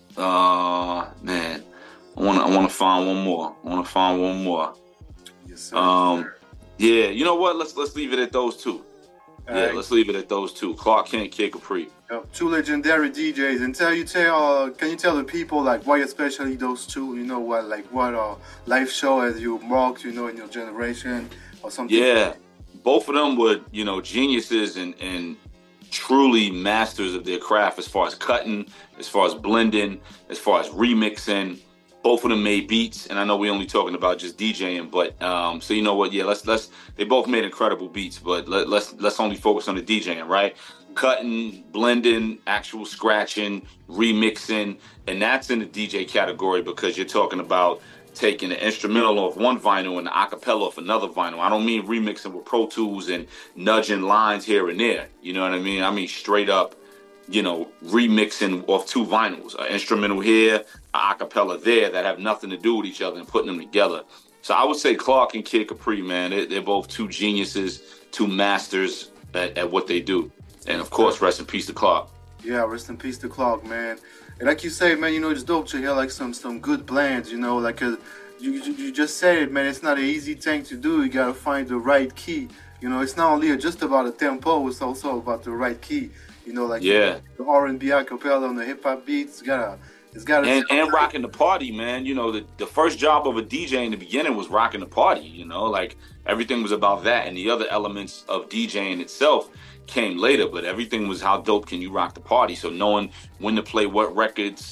Uh, man, I want to, I want to find one more. I want to find one more. Yes, sir. Um, yeah, you know what? Let's let's leave it at those two. All yeah, right. Let's leave it at those two. Clark Kent, Kid Capri. Yep. Two legendary D Js. And tell you tell, uh, can you tell the people like why especially those two? You know what, like what uh life show as you marked, you know, in your generation or something. Yeah, both of them were, you know, geniuses and and truly masters of their craft as far as cutting, as far as blending, as far as remixing. Both of them made beats, and I know we're only talking about just DJing, but um, so you know what? Yeah, let's let's. They both made incredible beats, but let, let's let's only focus on the DJing, right? Cutting, blending, actual scratching, remixing, and that's in the D J category because you're talking about taking the instrumental off one vinyl and the acapella off another vinyl. I don't mean remixing with Pro Tools and nudging lines here and there. You know what I mean? I mean straight up, you know, remixing off two vinyls, an instrumental here, an acapella there that have nothing to do with each other and putting them together. So I would say Clark and Kid Capri, man, they're, they're both two geniuses, two masters at, at what they do. And of course, rest in peace to Clark. Yeah, rest in peace to Clark, man. And like you say, man, you know, it's dope to hear like some some good blends, you know, like a, you you just said it, man. It's not an easy thing to do. You gotta find the right key. You know, it's not only just about a tempo; it's also about the right key. You know, like yeah, the R and B acapella on the hip hop beats. You gotta, it's gotta and and rocking the party, man. You know, the the first job of a D J in the beginning was rocking the party. You know, like everything was about that, and the other elements of DJing itself came later, but everything was how dope can you rock the party. So knowing when to play what records,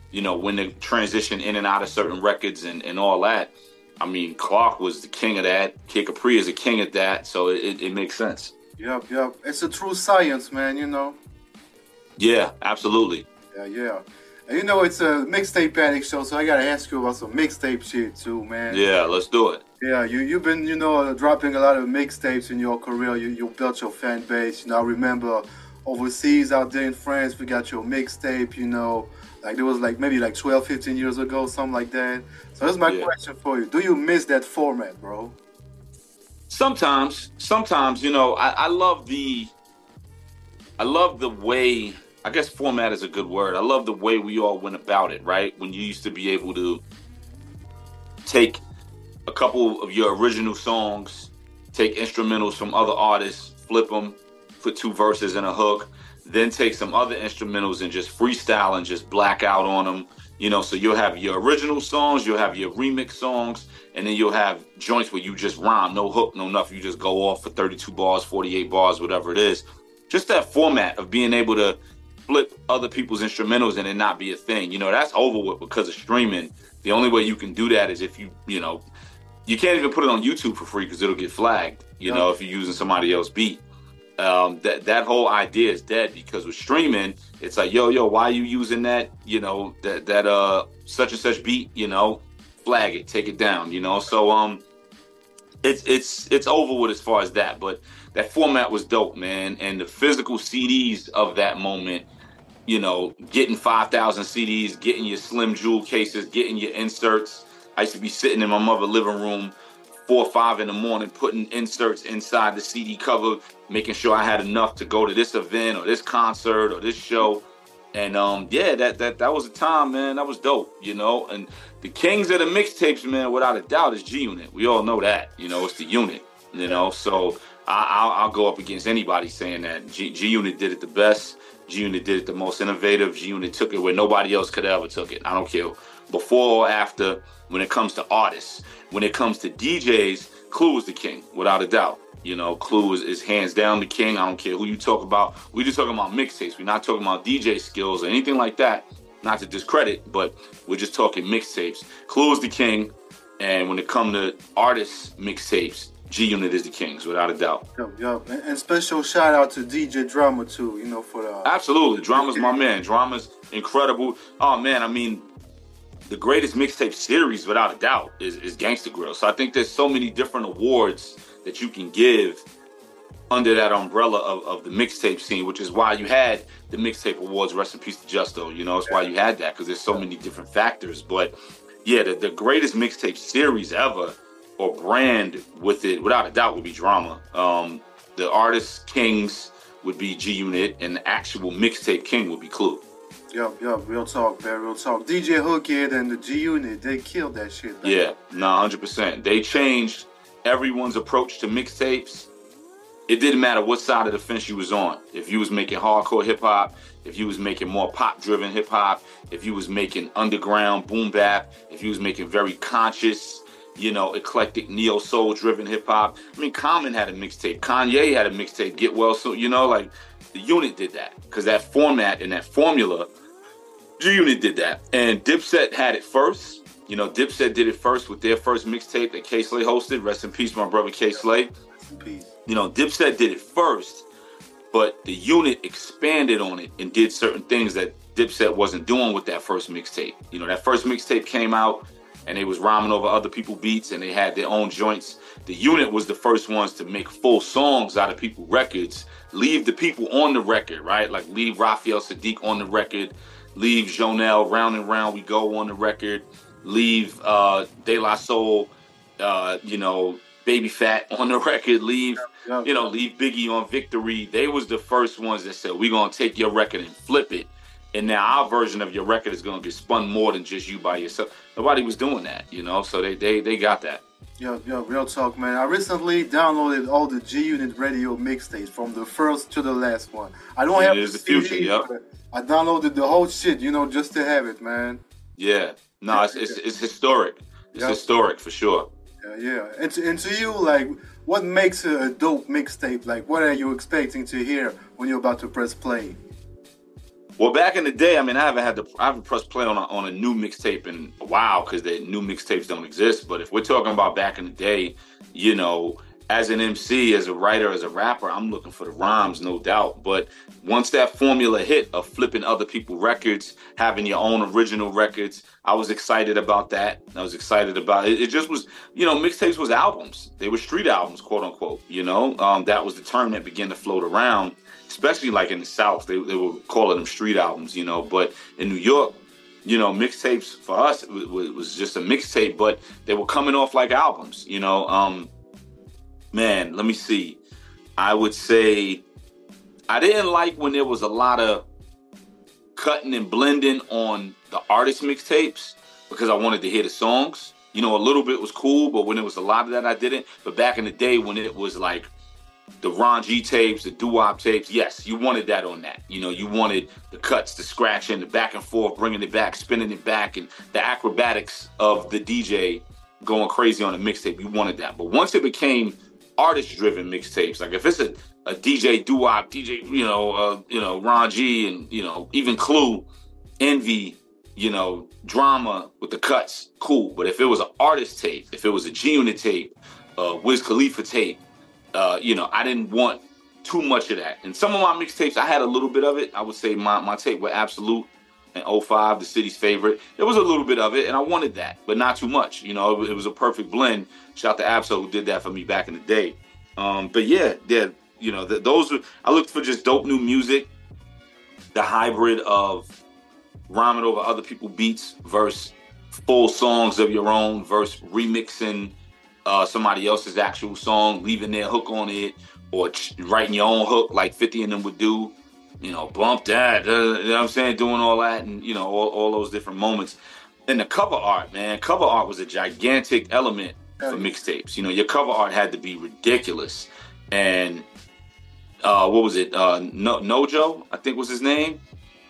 you know, when they transition in and out of certain records and, and all that. I mean, Clark was the king of that. Kid Capri is a king at that, so it, it makes sense. Yep, yep. It's a true science, man, you know? Yeah, absolutely. Yeah, yeah. And you know, it's a mixtape addict show, so I gotta ask you about some mixtape shit too, man. Yeah, let's do it. Yeah, you, you've been, you know, dropping a lot of mixtapes in your career. You, you built your fan base. You know, I remember overseas out there in France, we got your mixtape, you know. Like, there was like maybe like twelve, fifteen years ago, something like that. So that's my yeah. question for you. Do you miss that format, bro? Sometimes, sometimes, you know, I, I love the, I love the way, I guess format is a good word. I love the way we all went about it, right? When you used to be able to take a couple of your original songs, take instrumentals from other artists, flip them, put two verses in a hook, then take some other instrumentals and just freestyle and just black out on them. You know, so you'll have your original songs, you'll have your remix songs, and then you'll have joints where you just rhyme, no hook, no nothing. You just go off for thirty-two bars, forty-eight bars, whatever it is. Just that format of being able to flip other people's instrumentals and it not be a thing. You know, that's over with because of streaming. The only way you can do that is if you, you know, you can't even put it on YouTube for free because it'll get flagged, you know, if you're using somebody else's beat. Um, that that whole idea is dead because with streaming, it's like, yo, yo, why are you using that, you know, that that uh such and such beat, you know, flag it, take it down, you know. So um, it's it's it's over with as far as that. But that format was dope, man, and the physical C Ds of that moment, you know, getting five thousand C Ds, getting your Slim Jewel cases, getting your inserts. I used to be sitting in my mother's living room four or five in the morning, putting inserts inside the C D cover, making sure I had enough to go to this event or this concert or this show. And um, yeah, that that that was a time, man. That was dope, you know. And the kings of the mixtapes, man, without a doubt, is G Unit. We all know that, you know. It's the unit, you know. So I, I'll, I'll go up against anybody saying that G, G Unit did it the best. G Unit did it the most innovative. G Unit took it where nobody else could ever took it. I don't care before or after. When it comes to artists, when it comes to D Js, Clue is the king, without a doubt. You know, Clue is, is hands down the king. I don't care who you talk about. We're just talking about mixtapes. We're not talking about D J skills or anything like that. Not to discredit, but we're just talking mixtapes. Clue is the king. And when it comes to artists' mixtapes, G Unit is the kings, without a doubt. Yep, yep. And, and special shout out to D J Drama, too, you know, for the... Absolutely. Drama's my man. Drama's incredible. Oh, man, I mean... The greatest mixtape series, without a doubt, is, is Gangsta Grill. So I think there's so many different awards that you can give under that umbrella of, of the mixtape scene, which is why you had the mixtape awards. Rest in peace to Justo. You know, it's why you had that, because there's so many different factors. But yeah, the, the greatest mixtape series ever, or brand with it, without a doubt, would be Drama. Um, the artist kings would be G Unit, and the actual mixtape king would be Clue. Yup, yup, real talk, man, real talk. D J Hookhead and the G Unit, they killed that shit, man. Yeah, no, one hundred percent. They changed everyone's approach to mixtapes. It didn't matter what side of the fence you was on. If you was making hardcore hip-hop, if you was making more pop-driven hip-hop, if you was making underground boom bap, if you was making very conscious, you know, eclectic neo-soul-driven hip-hop. I mean, Common had a mixtape. Kanye had a mixtape, Get Well Soon, you know, like, the Unit did that. Because that format and that formula, G Unit did that. And Dipset had it first. You know, Dipset did it first with their first mixtape that K Slay hosted. Rest in peace, my brother K Slay. Rest in peace. You know, Dipset did it first, but the Unit expanded on it and did certain things that Dipset wasn't doing with that first mixtape. You know, that first mixtape came out and they was rhyming over other people's beats and they had their own joints. The Unit was the first ones to make full songs out of people's records, leave the people on the record, right? Like leave Raphael Sadiq on the record, leave Jonelle, Round and Round We Go on the record, leave uh, De La Soul, uh, you know, Baby Fat on the record, leave, you know, leave Biggie on Victory. They was the first ones that said, we're going to take your record and flip it. And now our version of your record is going to get spun more than just you by yourself. Nobody was doing that, you know, so they they, they got that. Yo, yo, real talk, man. I recently downloaded all the G Unit radio mixtapes from the first to the last one. I don't have the C D, future, yep. I downloaded the whole shit, you know, just to have it, man. Yeah, no, it's it's, it's historic. It's yep. historic for sure. Yeah, yeah. And to, and to you, like, what makes a, a dope mixtape? Like, what are you expecting to hear when you're about to press play? Well, back in the day, I mean, I haven't had to, I haven't pressed play on a, on a new mixtape in a while because the new mixtapes don't exist. But if we're talking about back in the day, you know, as an M C, as a writer, as a rapper, I'm looking for the rhymes, no doubt. But once that formula hit of flipping other people's records, having your own original records, I was excited about that. I was excited about it. It just was, you know, mixtapes was albums. They were street albums, quote unquote, you know. Um, that was the term that began to float around, especially like in the South. They, they were calling them street albums, you know. But in New York, you know, mixtapes for us it was, was just a mixtape, but they were coming off like albums, you know. Um, Man, let me see. I would say I didn't like when there was a lot of cutting and blending on the artist mixtapes because I wanted to hear the songs. You know, a little bit was cool, but when there was a lot of that, I didn't. But back in the day when it was like the Ron G tapes, the doo-wop tapes, yes, you wanted that on that. You know, you wanted the cuts, the scratching, the back and forth, bringing it back, spinning it back, and the acrobatics of the D J going crazy on a mixtape. You wanted that. But once it became artist-driven mixtapes, like if it's a, a D J doo-wop, D J, you know, uh, you know, Ron G and, you know, even Clue, Envy, you know, Drama with the cuts, cool. But if it was an artist tape, if it was a G-Unit tape, uh, Wiz Khalifa tape, uh, you know, I didn't want too much of that. And some of my mixtapes, I had a little bit of it. I would say my, my tape with Absolute and oh five, the city's favorite. There was a little bit of it, and I wanted that, but not too much. You know, it, it was a perfect blend. Shout out to Absol who did that for me back in the day. Um, but yeah, yeah, you know, the, those were, I looked for just dope new music, the hybrid of rhyming over other people's beats versus full songs of your own versus remixing uh, somebody else's actual song, leaving their hook on it, or ch- writing your own hook like fifty and them would do. You know, bump that, uh, you know what I'm saying? Doing all that and, you know, all, all those different moments. And the cover art, man, cover art was a gigantic element for mixtapes. You know, your cover art had to be ridiculous. And uh, what was it? Uh, no- Nojo, I think was his name,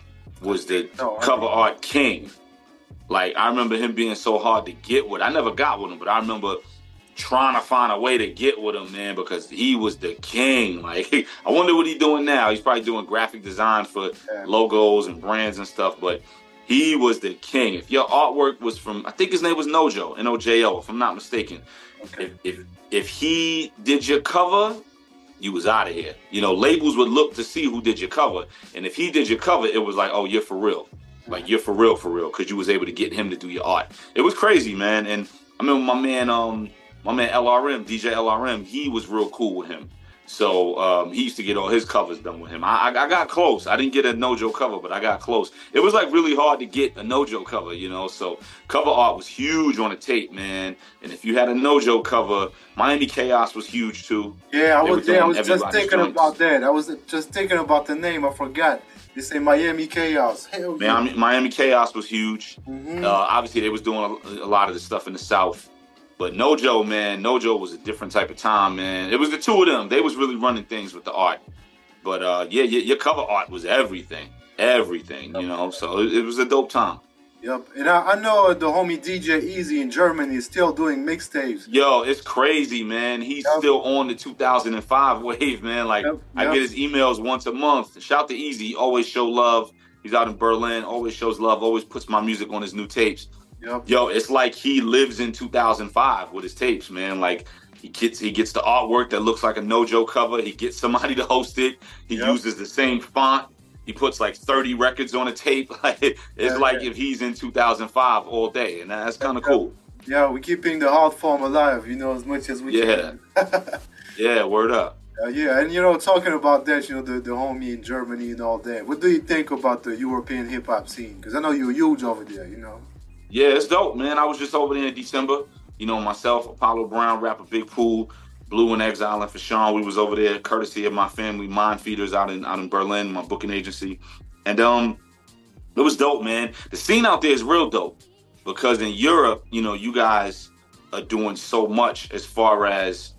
was the no, cover art king. Like, I remember him being so hard to get with. I never got with him, but I remember trying to find a way to get with him, man, because he was the king. Like, I wonder what he's doing now. He's probably doing graphic design for yeah. logos and brands and stuff, but he was the king. If your artwork was from, I think his name was Nojo, N O J O, if I'm not mistaken. Okay. If, if if he did your cover, you was out of here. You know, labels would look to see who did your cover, and if he did your cover, it was like, oh, you're for real. Like, you're for real, for real, because you was able to get him to do your art. It was crazy, man. And I remember my man, um, My man L R M, D J L R M, he was real cool with him. So um, he used to get all his covers done with him. I, I, I got close. I didn't get a Nojo cover, but I got close. It was like really hard to get a Nojo cover, you know. So cover art was huge on the tape, man. And if you had a Nojo cover, Miami Chaos was huge too. Yeah, I was, yeah, I was just thinking joints. about that. I was just thinking about the name. I forgot. They say Miami Chaos. Hell yeah. Miami, Miami Chaos was huge. Mm-hmm. Uh, obviously, they was doing a, a lot of the stuff in the South. But Nojo, man, Nojo was a different type of time, man. It was the two of them. They was really running things with the art. But uh, yeah, your, your cover art was everything, everything, you know. So it, it was a dope time. Yep, and I, I know the homie D J Easy in Germany is still doing mixtapes. Yo, it's crazy, man. He's yep. still on the two thousand five wave, man. Like, yep. Yep. I get his emails once a month. Shout to Easy. He always show love. He's out in Berlin. Always shows love. Always puts my music on his new tapes. Yep. Yo, it's like he lives in two thousand five with his tapes, man. Like, he gets he gets the artwork that looks like a Nojo cover. He gets somebody to host it. He yep. uses the same font. He puts like thirty records on a tape. Like, it's yeah, like yeah. if he's in two thousand five all day, and that's kind of yeah. cool. Yeah, we're keeping the art form alive, you know, as much as we yeah. can. Yeah, word up. Uh, yeah, and you know, talking about that, you know, the, the homie in Germany and all that. What do you think about the European hip hop scene? Because I know you're huge over there, you know. Yeah, it's dope, man. I was just over there in December. You know, myself, Apollo Brown, rapper Big Pool, Blue in Exile, and for Sean, we was over there courtesy of my family, Mind Feeders, out in out in Berlin, my booking agency. And um, it was dope, man. The scene out there is real dope because in Europe, you know, you guys are doing so much as far as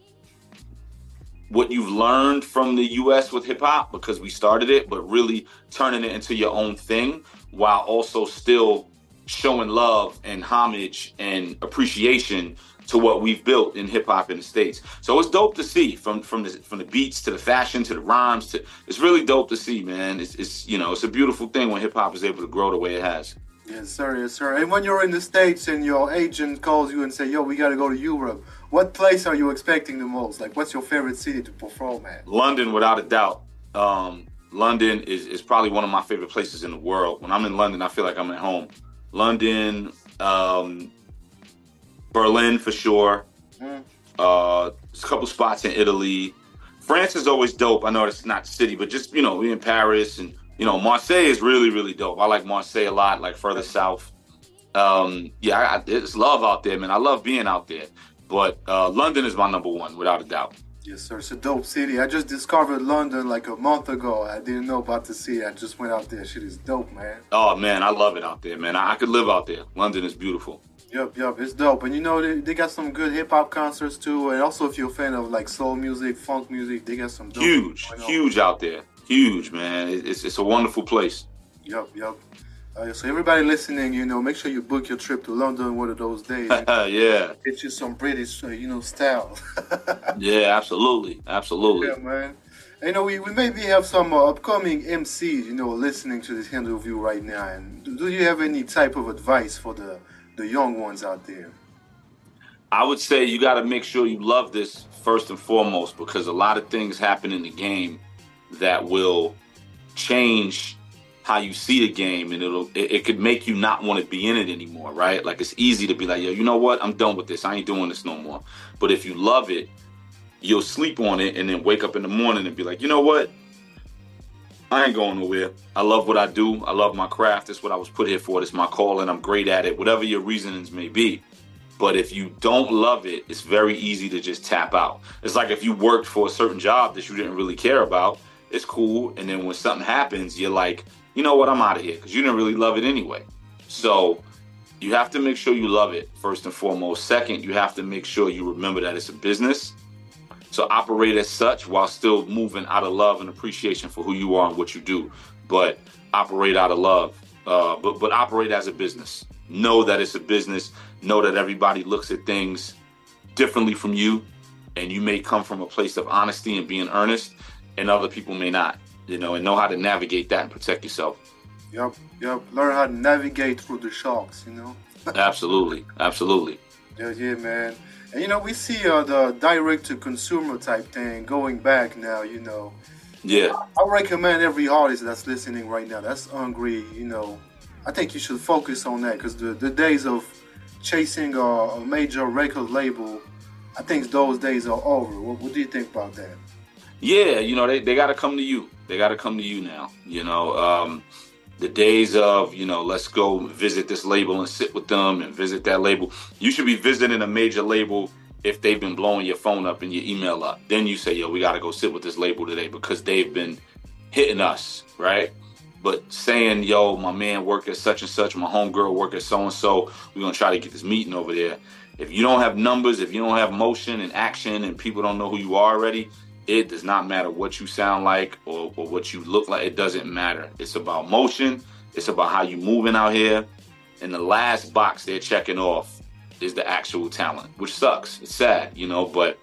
what you've learned from the U S with hip hop because we started it, but really turning it into your own thing while also still showing love and homage and appreciation to what we've built in hip hop in the States. So it's dope to see from from the from the beats to the fashion to the rhymes to it's really dope to see, man. It's it's you know, it's a beautiful thing when hip hop is able to grow the way it has. Yes, sir, yes, sir. And when you're in the States and your agent calls you and say, yo, we gotta go to Europe, what place are you expecting the most? Like, what's your favorite city to perform at? London, without a doubt. Um, London is, is probably one of my favorite places in the world. When I'm in London, I feel like I'm at home. London, um, Berlin for sure. Mm. Uh, there's a couple spots in Italy. France is always dope. I know it's not the city, but just, you know, we in Paris and, you know, Marseille is really, really dope. I like Marseille a lot, like further south. Um, yeah, I, I, it's love out there, man. I love being out there. But uh, London is my number one, without a doubt. Yes, sir. It's a dope city. I just discovered London like a month ago. I didn't know about the city. I just went out there. Shit is dope, man. Oh, man, I love it out there, man. I, I could live out there. London is beautiful. Yep, yep, it's dope. And you know, they, they got some good hip-hop concerts, too. And also, if you're a fan of, like, soul music, funk music, they got some dope. Huge, huge out there. Huge, man. It's, it's a wonderful place. Yep, yep. Uh, so everybody listening, you know, make sure you book your trip to London one of those days. Yeah. Get you some British, uh, you know, style. Yeah, absolutely. Absolutely. Yeah, man. You know, we, we maybe have some uh, upcoming M Cs, you know, listening to this interview right now. And do, do you have any type of advice for the, the young ones out there? I would say you got to make sure you love this first and foremost, because a lot of things happen in the game that will change how you see the game, and it'll it, it could make you not want to be in it anymore, right? Like, it's easy to be like, yo, you know what? I'm done with this. I ain't doing this no more. But if you love it, you'll sleep on it and then wake up in the morning and be like, you know what? I ain't going nowhere. I love what I do. I love my craft. That's what I was put here for. It's my calling. I'm great at it, whatever your reasonings may be. But if you don't love it, it's very easy to just tap out. It's like if you worked for a certain job that you didn't really care about, it's cool. And then when something happens, you're like, you know what, I'm out of here, because you didn't really love it anyway. So you have to make sure you love it, first and foremost. Second, you have to make sure you remember that it's a business. So operate as such while still moving out of love and appreciation for who you are and what you do. But operate out of love, uh, but, but operate as a business. Know that it's a business. Know that everybody looks at things differently from you, and you may come from a place of honesty and being earnest, and other people may not. You know, and know how to navigate that and protect yourself. Yep, yep. Learn how to navigate through the sharks, you know? Absolutely, absolutely. Yeah, yeah, man. And, you know, we see uh, the direct-to-consumer type thing going back now, you know. Yeah. I recommend every artist that's listening right now, that's hungry, you know, I think you should focus on that, because the, the days of chasing a, a major record label, I think those days are over. What, what do you think about that? Yeah, you know, they, they got to come to you. They got to come to you now. You know, um, the days of, you know, let's go visit this label and sit with them and visit that label. You should be visiting a major label if they've been blowing your phone up and your email up. Then you say, yo, we got to go sit with this label today because they've been hitting us, right? But saying, yo, my man work at such and such, my homegirl work at so-and-so, we're going to try to get this meeting over there. If you don't have numbers, if you don't have motion and action and people don't know who you are already, it does not matter what you sound like or, or what you look like. It doesn't matter. It's about motion. It's about how you moving out here. And the last box they're checking off is the actual talent, which sucks. It's sad, you know, but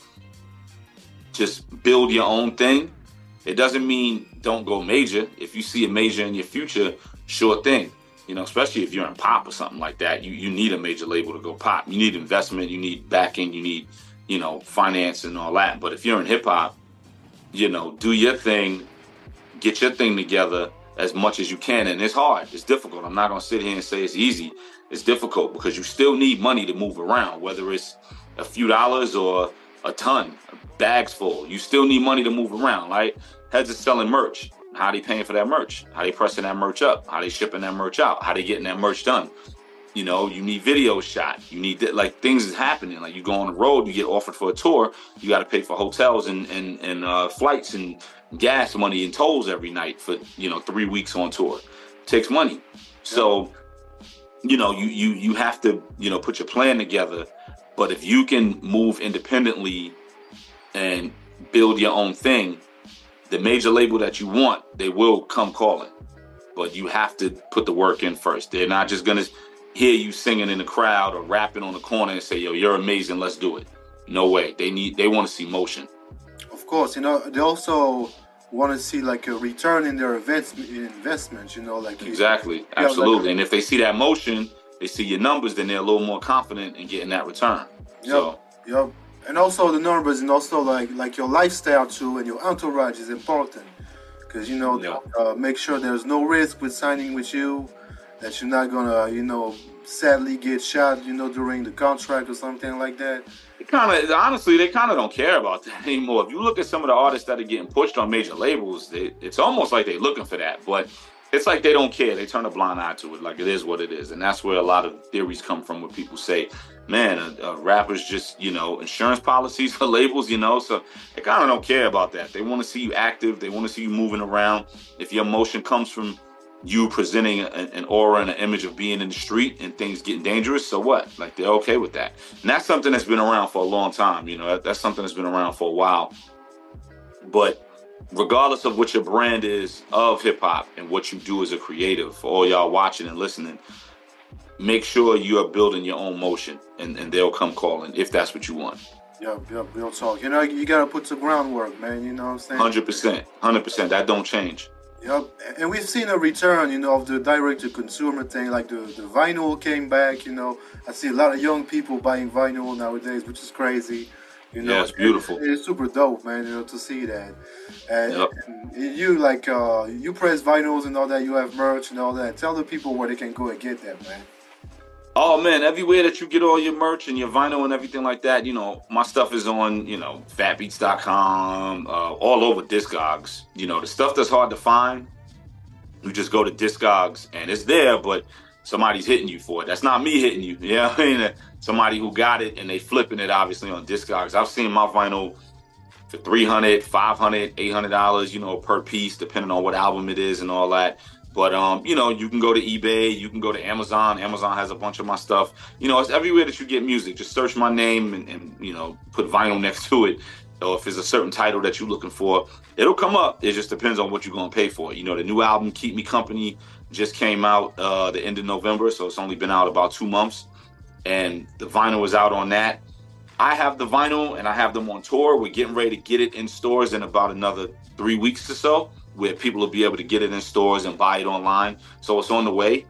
just build your own thing. It doesn't mean don't go major. If you see a major in your future, sure thing. You know, especially if you're in pop or something like that, you, you need a major label to go pop. You need investment, you need backing, you need, you know, finance and all that. But if you're in hip hop, you know, do your thing, get your thing together as much as you can. And it's hard. It's difficult. I'm not going to sit here and say it's easy. It's difficult because you still need money to move around, whether it's a few dollars or a ton, bags full. You still need money to move around, right? Heads are selling merch. How they paying for that merch? How they pressing that merch up? How they shipping that merch out? How they getting that merch done? You know, you need videos shot. You need that, like, things is happening. Like, you go on the road, you get offered for a tour, you got to pay for hotels and and and uh, flights and gas money and tolls every night for, you know, three weeks on tour. It takes money. So, you know, you you you have to, you know, put your plan together. But if you can move independently and build your own thing, the major label that you want, they will come calling. But you have to put the work in first. They're not just gonna hear you singing in the crowd or rapping on the corner and say, yo, you're amazing, let's do it. No way. They need, they want to see motion. Of course, you know, they also want to see like a return in their invest- investments, you know, like exactly, you, absolutely. Like, and if they see that motion, they see your numbers, then they're a little more confident in getting that return. Yep, so, yep. And also the numbers, and also like like your lifestyle too, and your entourage is important, because you know, yep. uh, make sure there's no risk with signing with you, that you're not gonna, you know, sadly get shot, you know, during the contract or something like that. Kind of, honestly, they kind of don't care about that anymore. If you look at some of the artists that are getting pushed on major labels, they, it's almost like they're looking for that. But it's like they don't care. They turn a blind eye to it. Like it is what it is. And that's where a lot of theories come from, where people say, man, uh, uh, rappers just, you know, insurance policies for labels, you know. So they kind of don't care about that. They want to see you active. They want to see you moving around. If your emotion comes from you presenting a, an aura and an image of being in the street and things getting dangerous, so what? Like, they're okay with that. And that's something that's been around for a long time. You know, that, that's something that's been around for a while. But regardless of what your brand is of hip hop and what you do as a creative, for all y'all watching and listening, make sure you are building your own motion, and, and they'll come calling if that's what you want. Yeah, yeah, real talk. You know, you got to put some groundwork, man. You know what I'm saying? one hundred percent. one hundred percent. That don't change. Yep, and we've seen a return, you know, of the direct-to-consumer thing. Like the, the vinyl came back, you know. I see a lot of young people buying vinyl nowadays, which is crazy. You know, yeah, it's beautiful. It, it's super dope, man, you know, to see that. And, yep. and you, like, uh, you press vinyls and all that, you have merch and all that. Tell the people where they can go and get that, man. Oh, man, everywhere that you get all your merch and your vinyl and everything like that, you know, my stuff is on, you know, fat beats dot com, uh, all over Discogs. You know, the stuff that's hard to find, you just go to Discogs and it's there, but somebody's hitting you for it. That's not me hitting you. You know what I mean? Somebody who got it and they flipping it, obviously, on Discogs. I've seen my vinyl for three hundred dollars, five hundred dollars, eight hundred dollars, you know, per piece, depending on what album it is and all that. But, um, you know, you can go to eBay, you can go to Amazon. Amazon has a bunch of my stuff. You know, it's everywhere that you get music. Just search my name and, and, you know, put vinyl next to it. Or if it's a certain title that you're looking for, it'll come up. It just depends on what you're going to pay for it. You know, the new album, Keep Me Company, just came out uh, the end of November. So it's only been out about two months. And the vinyl is out on that. I have the vinyl and I have them on tour. We're getting ready to get it in stores in about another three weeks or so, where people will be able to get it in stores and buy it online. So it's on the way.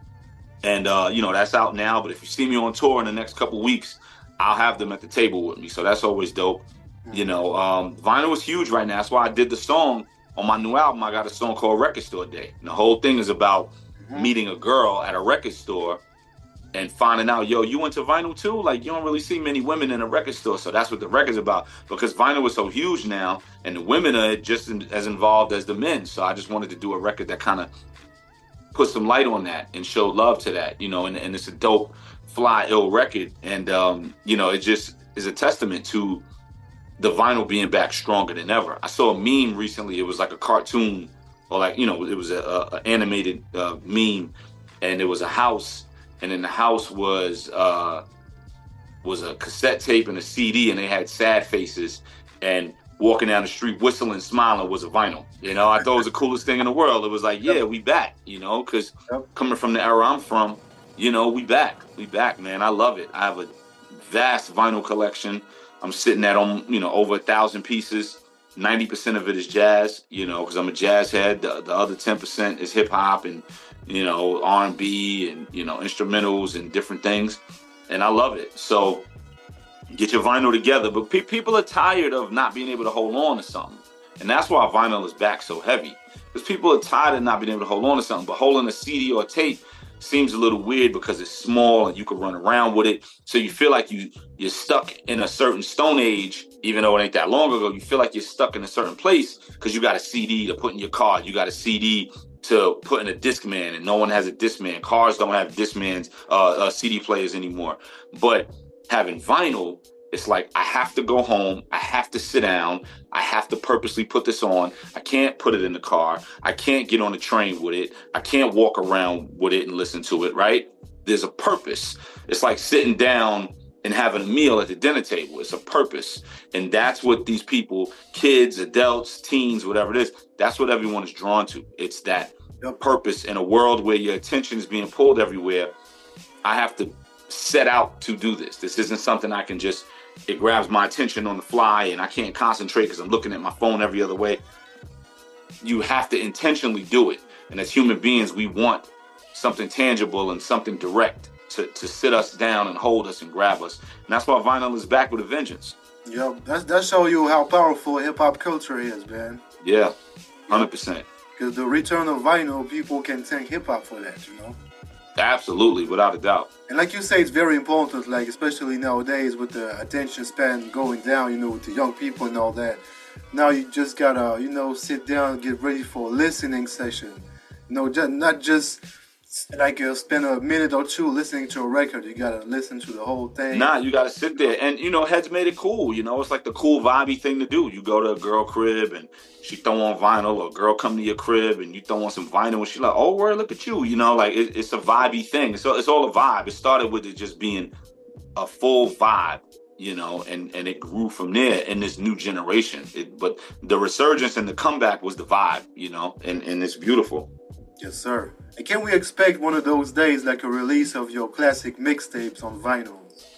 And, uh, you know, that's out now. But if you see me on tour in the next couple weeks, I'll have them at the table with me. So that's always dope. You know, um, vinyl is huge right now. That's why I did the song on my new album. I got a song called Record Store Day. And the whole thing is about mm-hmm. meeting a girl at a record store and finding out, yo, you into vinyl too? Like, you don't really see many women in a record store. So that's what the record's about, because vinyl is so huge now and the women are just in, as involved as the men. So I just wanted to do a record that kind of put some light on that and show love to that, you know, and, and it's a dope, fly, ill record. And, um, you know, it just is a testament to the vinyl being back stronger than ever. I saw a meme recently. It was like a cartoon, or like, you know, it was a, a animated uh, meme, and it was a house, and in the house was uh, was a cassette tape and a C D, and they had sad faces, and walking down the street whistling, smiling was a vinyl. You know, I thought it was the coolest thing in the world. It was like, yeah, we back, you know, because coming from the era I'm from, you know, we back. We back, man. I love it. I have a vast vinyl collection. I'm sitting at, um, you know, over a thousand pieces. ninety percent of it is jazz, you know, because I'm a jazz head. The, the other ten percent is hip hop and, you know, R and B and, you know, instrumentals and different things. And I love it. So get your vinyl together. But pe- people are tired of not being able to hold on to something. And that's why vinyl is back so heavy. Because people are tired of not being able to hold on to something. But holding a C D or a tape seems a little weird because it's small and you can run around with it. So you feel like you, you're stuck in a certain stone age, even though it ain't that long ago. You feel like you're stuck in a certain place because you got a C D to put in your car. You got a C D to put in a Discman, and no one has a Discman. Cars don't have Discmans, uh, uh, C D players anymore. But having vinyl, it's like, I have to go home. I have to sit down. I have to purposely put this on. I can't put it in the car. I can't get on the train with it. I can't walk around with it and listen to it, right? There's a purpose. It's like sitting down and having a meal at the dinner table. It's a purpose. And that's what these people, kids, adults, teens, whatever it is, that's what everyone is drawn to. It's that purpose in a world where your attention is being pulled everywhere. I have to set out to do this. This isn't something I can just, it grabs my attention on the fly and I can't concentrate because I'm looking at my phone every other way. You have to intentionally do it. And as human beings, we want something tangible and something direct to, to sit us down and hold us and grab us. And that's why vinyl is back with a vengeance. Yeah, that's, that shows you how powerful hip-hop culture is, man. Yeah, one hundred percent. Because the return of vinyl, people can thank hip-hop for that, you know? Absolutely, without a doubt. And like you say, it's very important, like, especially nowadays with the attention span going down, you know, with the young people and all that. Now you just gotta, you know, sit down and get ready for a listening session. You know, just, not just like uh, spend a minute or two listening to a record. You gotta listen to the whole thing. Nah, you gotta sit there. And, you know, Heads made it cool. You know, it's like the cool vibey thing to do. You go to a girl crib and she throw on vinyl, or a girl come to your crib and you throw on some vinyl and she like, oh, word, look at you. You know, like it, it's a vibey thing. So it's all a vibe. It started with it just being a full vibe, you know, and, and it grew from there in this new generation. It, but the resurgence and the comeback was the vibe, you know, and, and it's beautiful. Yes, sir. And can we expect one of those days like a release of your classic mixtapes on vinyl?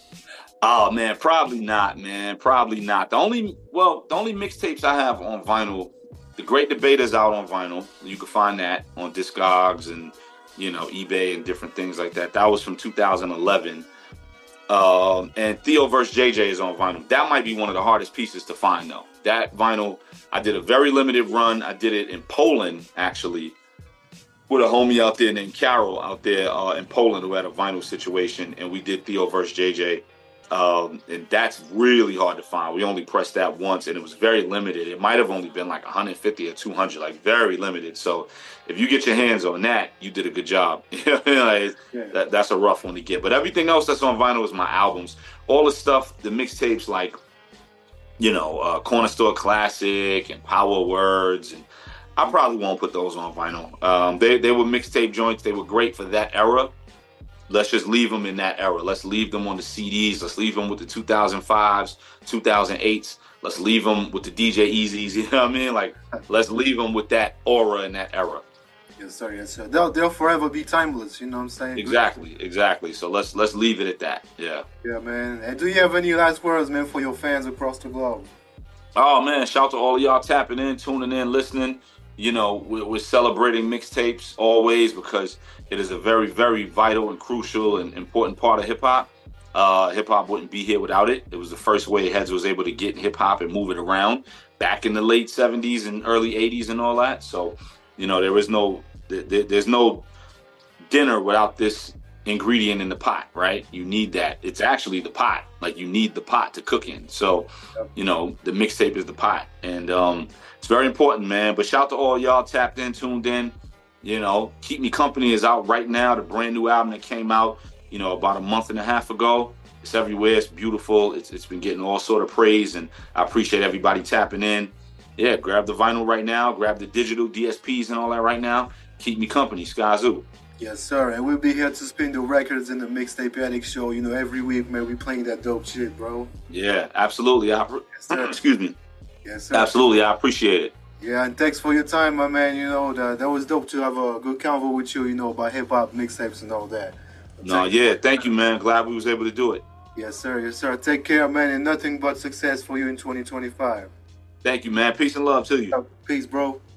Oh, man, probably not, man. Probably not. The only, well, the only mixtapes I have on vinyl, The Great Debate is out on vinyl. You can find that on Discogs and, you know, eBay and different things like that. That was from two thousand eleven. Um, and Theo versus J J is on vinyl. That might be one of the hardest pieces to find, though. That vinyl, I did a very limited run. I did it in Poland, actually, with a homie out there named Carol out there uh, in Poland who had a vinyl situation, and we did Theo versus J J. Um, and that's really hard to find. We only pressed that once, and it was very limited. It might have only been like one hundred fifty or two hundred, like very limited. So if you get your hands on that, you did a good job. like, yeah. that, that's a rough one to get. But everything else that's on vinyl is my albums. All the stuff, the mixtapes like, you know, uh, Corner Store Classic and Power Words, and I probably won't put those on vinyl. Um, they, they were mixtape joints. They were great for that era. Let's just leave them in that era. Let's leave them on the C Ds. Let's leave them with the two thousand fives, two thousand eights. Let's leave them with the D J Eazies. You know what I mean? Like, let's leave them with that aura in that era. Yes, sir. Yes, sir. They'll, they'll forever be timeless. You know what I'm saying? Exactly. Exactly. So let's let's leave it at that. Yeah. Yeah, man. And do you have any last words, man, for your fans across the globe? Oh, man. Shout out to all of y'all tapping in, tuning in, listening. You know, we're, we're celebrating mixtapes always because it is a very, very vital and crucial and important part of hip-hop. Uh, hip-hop wouldn't be here without it. It was the first way Heads was able to get hip-hop and move it around back in the late seventies and early eighties and all that. So, you know, there is no, there, there's no dinner without this ingredient in the pot, right? You need that. It's actually the pot. Like, you need the pot to cook in. So, you know, the mixtape is the pot. And um, it's very important, man. But shout out to all y'all tapped in, tuned in. You know, Keep Me Company is out right now, the brand new album that came out, you know, about a month and a half ago. It's everywhere. It's beautiful. It's It's been getting all sort of praise, and I appreciate everybody tapping in. Yeah, grab the vinyl right now. Grab the digital D S Ps and all that right now. Keep Me Company, Skyzoo. Yes, sir. And we'll be here to spin the records in the Mixtape Addict show. You know, every week, man, we playing that dope shit, bro. Yeah, absolutely. I, yes, sir. Excuse me. Yes, sir. Absolutely. I appreciate it. Yeah, and thanks for your time, my man. You know, that, that was dope to have a good convo with you, you know, about hip-hop mixtapes and all that. No, yeah, thank you, man. Glad we was able to do it. Yes, sir. Yes, sir. Take care, man, and nothing but success for you in twenty twenty-five. Thank you, man. Peace and love to you. Peace, bro.